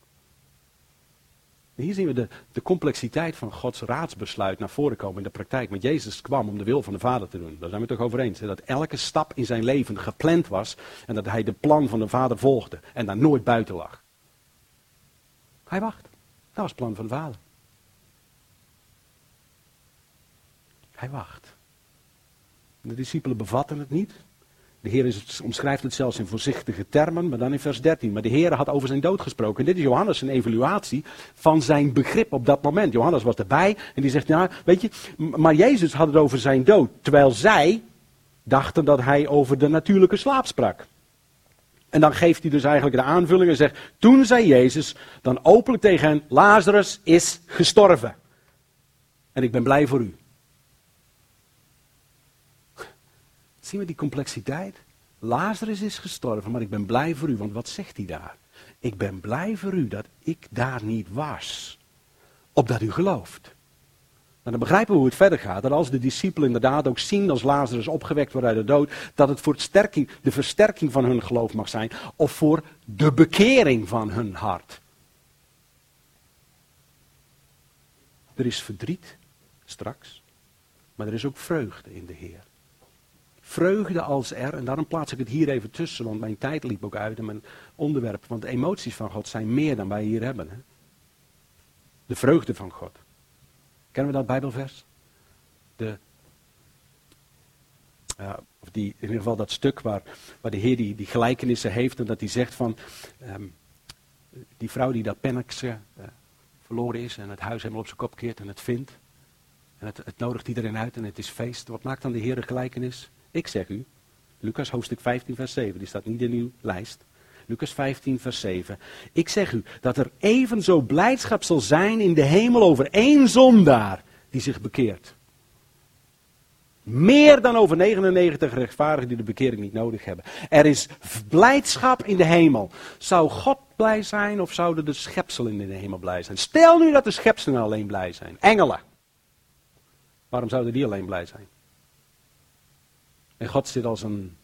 En hier zien we de complexiteit van Gods raadsbesluit naar voren komen in de praktijk. Want Jezus kwam om de wil van de Vader te doen. Daar zijn we het toch over eens. Hè? Dat elke stap in zijn leven gepland was en dat hij de plan van de Vader volgde en daar nooit buiten lag. Hij wacht. Dat was het plan van de Vader. Hij wacht. De discipelen bevatten het niet. De Heer omschrijft het zelfs in voorzichtige termen, maar dan in vers 13. Maar de Heer had over zijn dood gesproken. En dit is Johannes een evaluatie van zijn begrip op dat moment. Johannes was erbij en die zegt, nou, weet je, maar Jezus had het over zijn dood. Terwijl zij dachten dat hij over de natuurlijke slaap sprak. En dan geeft hij dus eigenlijk de aanvulling en zegt, toen zei Jezus dan openlijk tegen hen, Lazarus is gestorven. En ik ben blij voor u. Zien we die complexiteit? Lazarus is gestorven, maar ik ben blij voor u. Want wat zegt hij daar? Ik ben blij voor u dat ik daar niet was. Opdat u gelooft. Nou, dan begrijpen we hoe het verder gaat. Dat als de discipelen inderdaad ook zien als Lazarus opgewekt wordt uit de dood. Dat het voor de versterking van hun geloof mag zijn. Of voor de bekering van hun hart. Er is verdriet, straks. Maar er is ook vreugde in de Heer. Vreugde als er, en daarom plaats ik het hier even tussen, want mijn tijd liep ook uit en mijn onderwerp. Want de emoties van God zijn meer dan wij hier hebben. Hè? De vreugde van God. Kennen we dat Bijbelvers? In ieder geval dat stuk waar de Heer die gelijkenissen heeft en dat hij zegt van die vrouw die dat pennekse verloren is en het huis helemaal op zijn kop keert en het vindt. En het nodigt iedereen uit en het is feest. Wat maakt dan de Heer een gelijkenis? Ik zeg u, Lucas hoofdstuk 15 vers 7, die staat niet in uw lijst. Lucas 15 vers 7. Ik zeg u dat er evenzo blijdschap zal zijn in de hemel over één zondaar die zich bekeert. Meer dan over 99 rechtvaardigen die de bekering niet nodig hebben. Er is blijdschap in de hemel. Zou God blij zijn of zouden de schepselen in de hemel blij zijn? Stel nu dat de schepselen alleen blij zijn. Engelen. Waarom zouden die alleen blij zijn? En God zit als een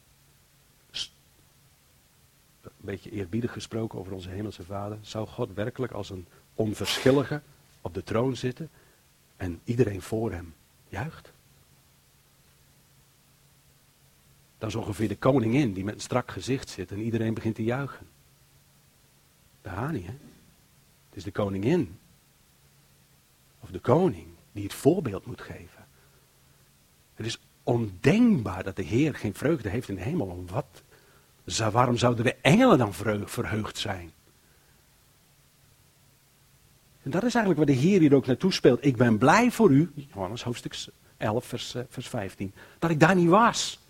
beetje eerbiedig gesproken over onze hemelse Vader. Zou God werkelijk als een onverschillige op de troon zitten en iedereen voor hem juicht? Dan is ongeveer de koningin die met een strak gezicht zit en iedereen begint te juichen. Dat gaat niet, hè? Het is de koningin. Of de koning die het voorbeeld moet geven. Het is ondenkbaar dat de Heer geen vreugde heeft in de hemel. Waarom zouden de engelen dan verheugd zijn? En dat is eigenlijk waar de Heer hier ook naartoe speelt. Ik ben blij voor u, Johannes hoofdstuk 11 vers 15, dat ik daar niet was.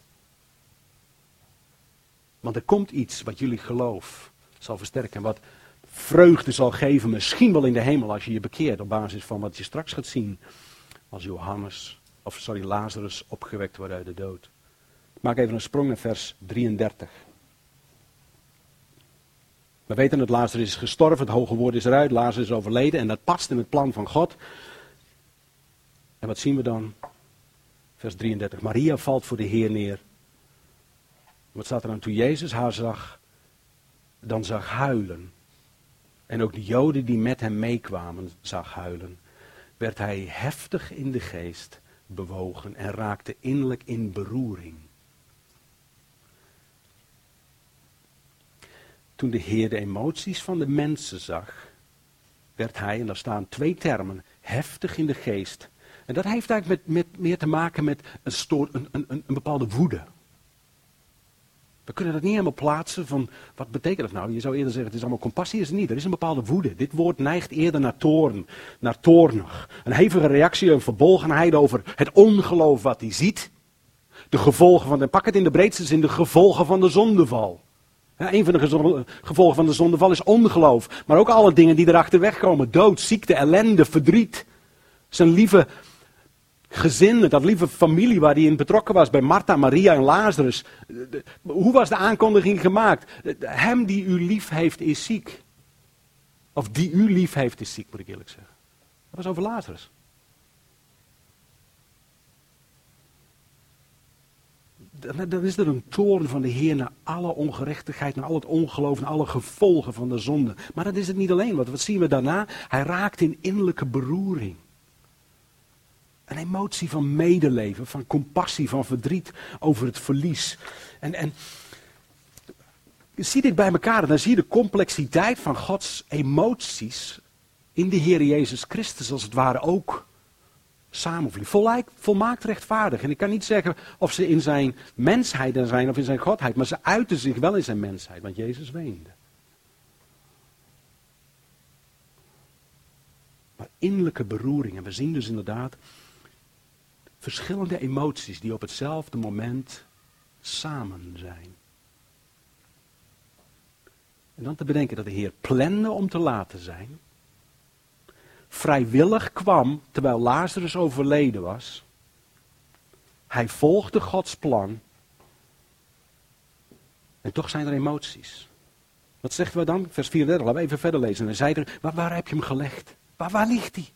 Want er komt iets wat jullie geloof zal versterken. En wat vreugde zal geven, misschien wel in de hemel als je je bekeert. Op basis van wat je straks gaat zien. Als Lazarus opgewekt wordt uit de dood. Ik maak even een sprong naar vers 33. We weten dat Lazarus is gestorven, het hoge woord is eruit, Lazarus is overleden. En dat past in het plan van God. En wat zien we dan? Vers 33. Maria valt voor de Heer neer. Wat staat er dan? Toen Jezus haar zag, dan zag huilen. En ook de Joden die met hem meekwamen, zag huilen. Werd hij heftig in de geest bewogen en raakte innerlijk in beroering. Toen de Heer de emoties van de mensen zag, werd hij, en daar staan twee termen, heftig in de geest. En dat heeft eigenlijk meer te maken met een bepaalde woede. We kunnen dat niet helemaal plaatsen van, wat betekent dat nou? Je zou eerder zeggen, het is allemaal compassie, is het niet. Er is een bepaalde woede. Dit woord neigt eerder naar toorn, naar toornig. Een hevige reactie, een verbolgenheid over het ongeloof wat hij ziet. De gevolgen van, pak het in de breedste zin, de gevolgen van de zondeval. Ja, een van de gevolgen van de zondeval is ongeloof. Maar ook alle dingen die erachter wegkomen. Dood, ziekte, ellende, verdriet. Zijn lieve gezin, dat lieve familie waar hij in betrokken was, bij Martha, Maria en Lazarus. Hoe was de aankondiging gemaakt? Hem die u lief heeft is ziek. Of die u lief heeft is ziek, moet ik eerlijk zeggen. Dat was over Lazarus. Dan is er een toorn van de Heer naar alle ongerechtigheid, naar al het ongeloof, naar alle gevolgen van de zonde. Maar dat is het niet alleen, want wat zien we daarna? Hij raakt in innerlijke beroering. Een emotie van medeleven, van compassie, van verdriet over het verlies. En je ziet dit bij elkaar en dan zie je de complexiteit van Gods emoties in de Heer Jezus Christus als het ware ook samenvloeien. Volmaakt rechtvaardig. En ik kan niet zeggen of ze in zijn mensheid zijn of in zijn godheid, maar ze uiten zich wel in zijn mensheid, want Jezus weende. Maar innerlijke beroering, en we zien dus inderdaad verschillende emoties die op hetzelfde moment samen zijn. En dan te bedenken dat de Heer plande om te laten zijn. Vrijwillig kwam terwijl Lazarus overleden was. Hij volgde Gods plan. En toch zijn er emoties. Wat zeggen we dan? Vers 34, laten we even verder lezen. En hij zei er, waar heb je hem gelegd? Waar ligt hij?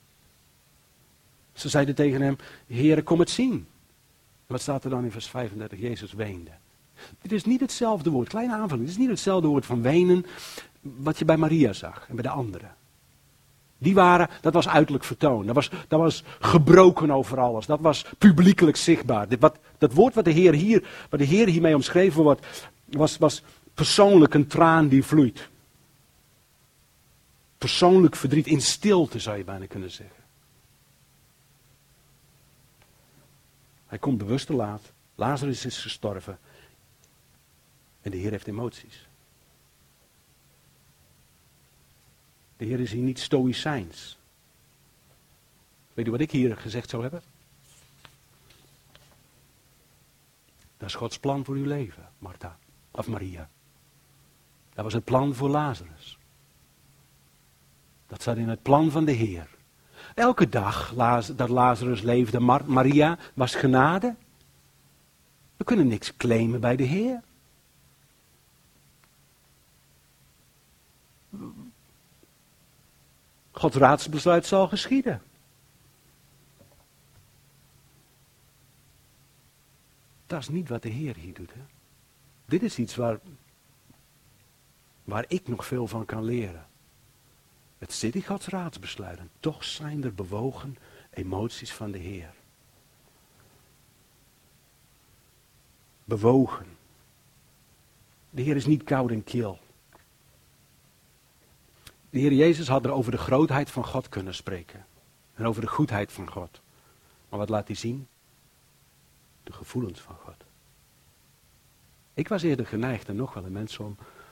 Ze zeiden tegen hem, Heere, kom het zien. En wat staat er dan in vers 35? Jezus weende. Dit is niet hetzelfde woord, kleine aanvulling. Dit is niet hetzelfde woord van wenen wat je bij Maria zag en bij de anderen. Dat was uiterlijk vertoon. Dat was gebroken over alles. Dat was publiekelijk zichtbaar. Dat woord wat de Heer hiermee omschreven wordt, was persoonlijk een traan die vloeit. Persoonlijk verdriet in stilte, zou je bijna kunnen zeggen. Hij komt bewust te laat. Lazarus is gestorven. En de Heer heeft emoties. De Heer is hier niet stoïcijns. Weet u wat ik hier gezegd zou hebben? Dat is Gods plan voor uw leven, Martha. Of Maria. Dat was het plan voor Lazarus. Dat zat in het plan van de Heer. Elke dag dat Lazarus leefde, Maria was genade. We kunnen niks claimen bij de Heer. Gods raadsbesluit zal geschieden. Dat is niet wat de Heer hier doet. Hè? Dit is iets waar ik nog veel van kan leren. Het zit in Gods raadsbesluit en toch zijn er bewogen emoties van de Heer. Bewogen. De Heer is niet koud en kil. De Heer Jezus had er over de grootheid van God kunnen spreken. En over de goedheid van God. Maar wat laat hij zien? De gevoelens van God. Ik was eerder geneigd en nog wel een mens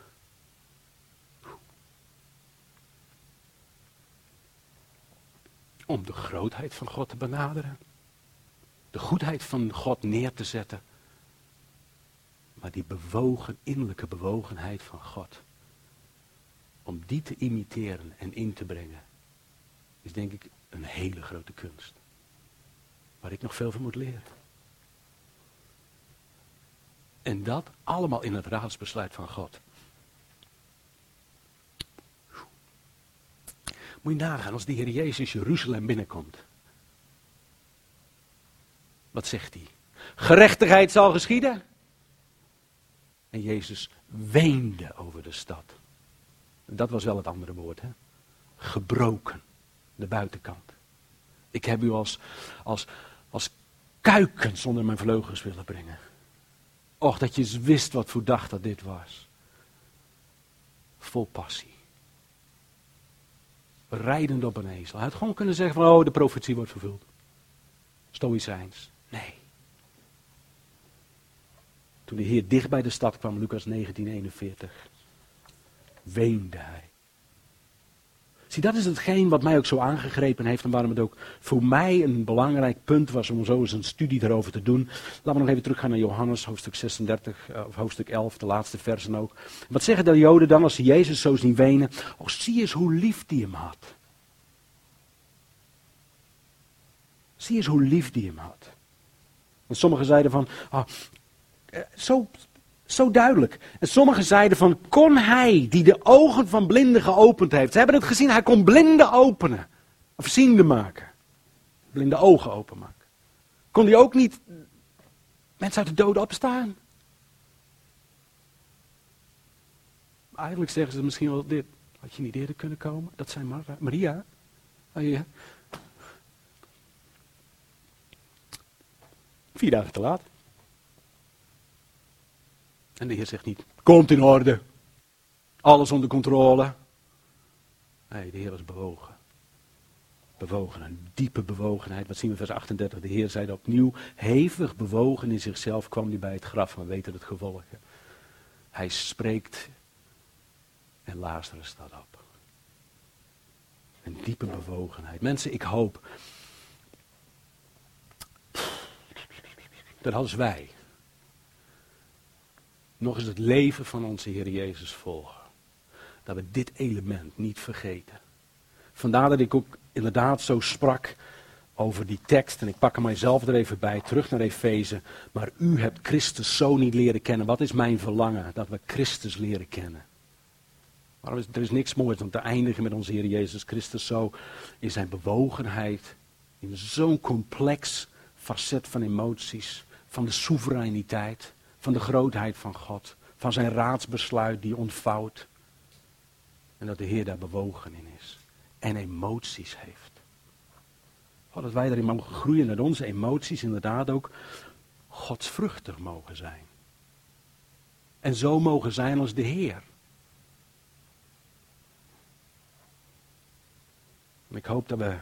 om de grootheid van God te benaderen. De goedheid van God neer te zetten. Maar die innerlijke bewogenheid van God. Om die te imiteren en in te brengen. Is denk ik een hele grote kunst. Waar ik nog veel van moet leren. En dat allemaal in het raadsbesluit van God. Moet je nagaan als de Heer Jezus Jeruzalem binnenkomt. Wat zegt hij? Gerechtigheid zal geschieden. En Jezus weende over de stad. Dat was wel het andere woord. Hè? Gebroken. De buitenkant. Ik heb u als kuikens onder mijn vleugels willen brengen. Och, dat je eens wist wat voor dag dat dit was. Vol passie. Rijdend op een ezel. Hij had gewoon kunnen zeggen van, oh, de profetie wordt vervuld. Stoïcijns. Nee. Toen de Heer dicht bij de stad kwam, Lucas 19:41, weende hij. Zie, dat is hetgeen wat mij ook zo aangegrepen heeft en waarom het ook voor mij een belangrijk punt was om zo eens een studie daarover te doen. Laten we nog even teruggaan naar Johannes, hoofdstuk 36, of hoofdstuk 11, de laatste versen ook. Wat zeggen de Joden dan als ze Jezus zo zien wenen? Oh, zie eens hoe lief die hem had. Zie eens hoe lief die hem had. En sommigen zeiden van, zo duidelijk. En sommigen zeiden van, kon hij die de ogen van blinden geopend heeft. Ze hebben het gezien, hij kon blinden openen. Of ziende maken. Blinde ogen openmaken. Kon hij ook niet mensen uit de doden opstaan? Eigenlijk zeggen ze misschien wel dit. Had je niet eerder kunnen komen? Dat zijn Maria. Oh, ja. 4 dagen te laat. En de Heer zegt niet, komt in orde. Alles onder controle. Nee, de Heer was bewogen. Bewogen, een diepe bewogenheid. Wat zien we vers 38? De Heer zei opnieuw, hevig bewogen in zichzelf kwam hij bij het graf. We weten het gevolg. Hij spreekt en Lazarus staat op. Een diepe bewogenheid. Mensen, ik hoop dat als wij nog eens het leven van onze Heer Jezus volgen, dat we dit element niet vergeten. Vandaar dat ik ook inderdaad zo sprak over die tekst, en ik pak er mijzelf er even bij, terug naar Efeze. Maar u hebt Christus zo niet leren kennen. Wat is mijn verlangen? Dat we Christus leren kennen. Maar er is niks moois om te eindigen met onze Heer Jezus Christus zo in zijn bewogenheid, in zo'n complex facet van emoties, van de soevereiniteit, van de grootheid van God, van zijn raadsbesluit die ontvouwt. En dat de Heer daar bewogen in is. en emoties heeft. Oh, dat wij daarin mogen groeien, dat onze emoties inderdaad ook godsvruchtig mogen zijn. En zo mogen zijn als de Heer. En ik hoop dat we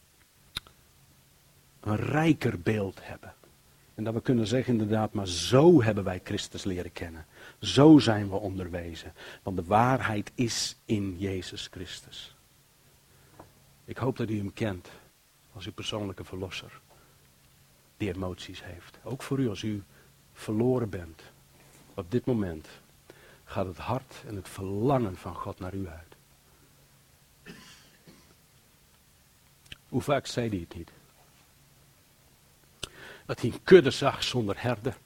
een rijker beeld hebben. En dat we kunnen zeggen inderdaad, maar zo hebben wij Christus leren kennen. Zo zijn we onderwezen. Want de waarheid is in Jezus Christus. Ik hoop dat u hem kent als uw persoonlijke verlosser. Die emoties heeft. Ook voor u als u verloren bent. Op dit moment gaat het hart en het verlangen van God naar u uit. Hoe vaak zei hij het niet? Dat hij een kudde zag zonder herder.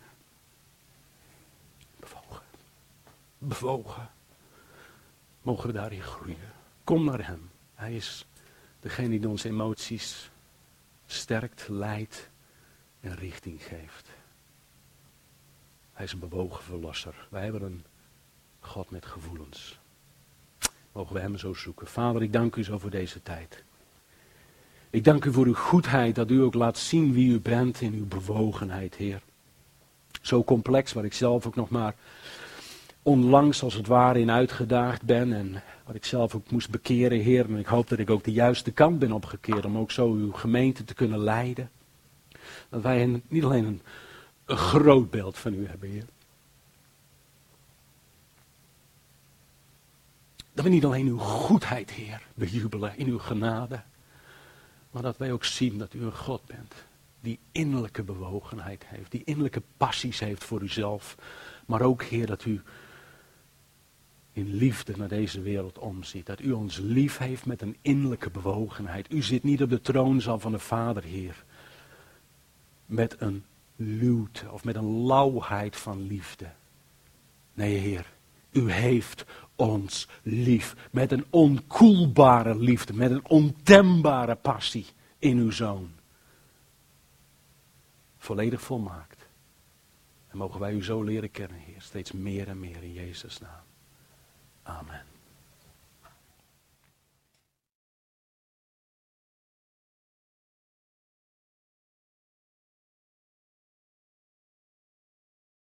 Bewogen. Bewogen. Mogen we daarin groeien. Kom naar hem. Hij is degene die onze emoties sterkt, leidt en richting geeft. Hij is een bewogen verlosser. Wij hebben een God met gevoelens. Mogen we hem zo zoeken. Vader, ik dank u zo voor deze tijd. Ik dank u voor uw goedheid, dat u ook laat zien wie u bent in uw bewogenheid, Heer. Zo complex, waar ik zelf ook nog maar onlangs als het ware in uitgedaagd ben en wat ik zelf ook moest bekeren, Heer. En ik hoop dat ik ook de juiste kant ben opgekeerd om ook zo uw gemeente te kunnen leiden. Dat wij niet alleen een groot beeld van u hebben, Heer. Dat we niet alleen uw goedheid, Heer, bejubelen in uw genade. Maar dat wij ook zien dat u een God bent. Die innerlijke bewogenheid heeft. Die innerlijke passies heeft voor uzelf. Maar ook, Heer, dat u in liefde naar deze wereld omziet. Dat u ons lief heeft met een innerlijke bewogenheid. U zit niet op de troonzaal van de Vader, Heer. Met een luwte of met een lauwheid van liefde. Nee, Heer. U heeft ons lief met een onkoelbare liefde, met een ontembare passie in uw Zoon. Volledig volmaakt. En mogen wij u zo leren kennen, Heer, steeds meer en meer in Jezus' naam. Amen.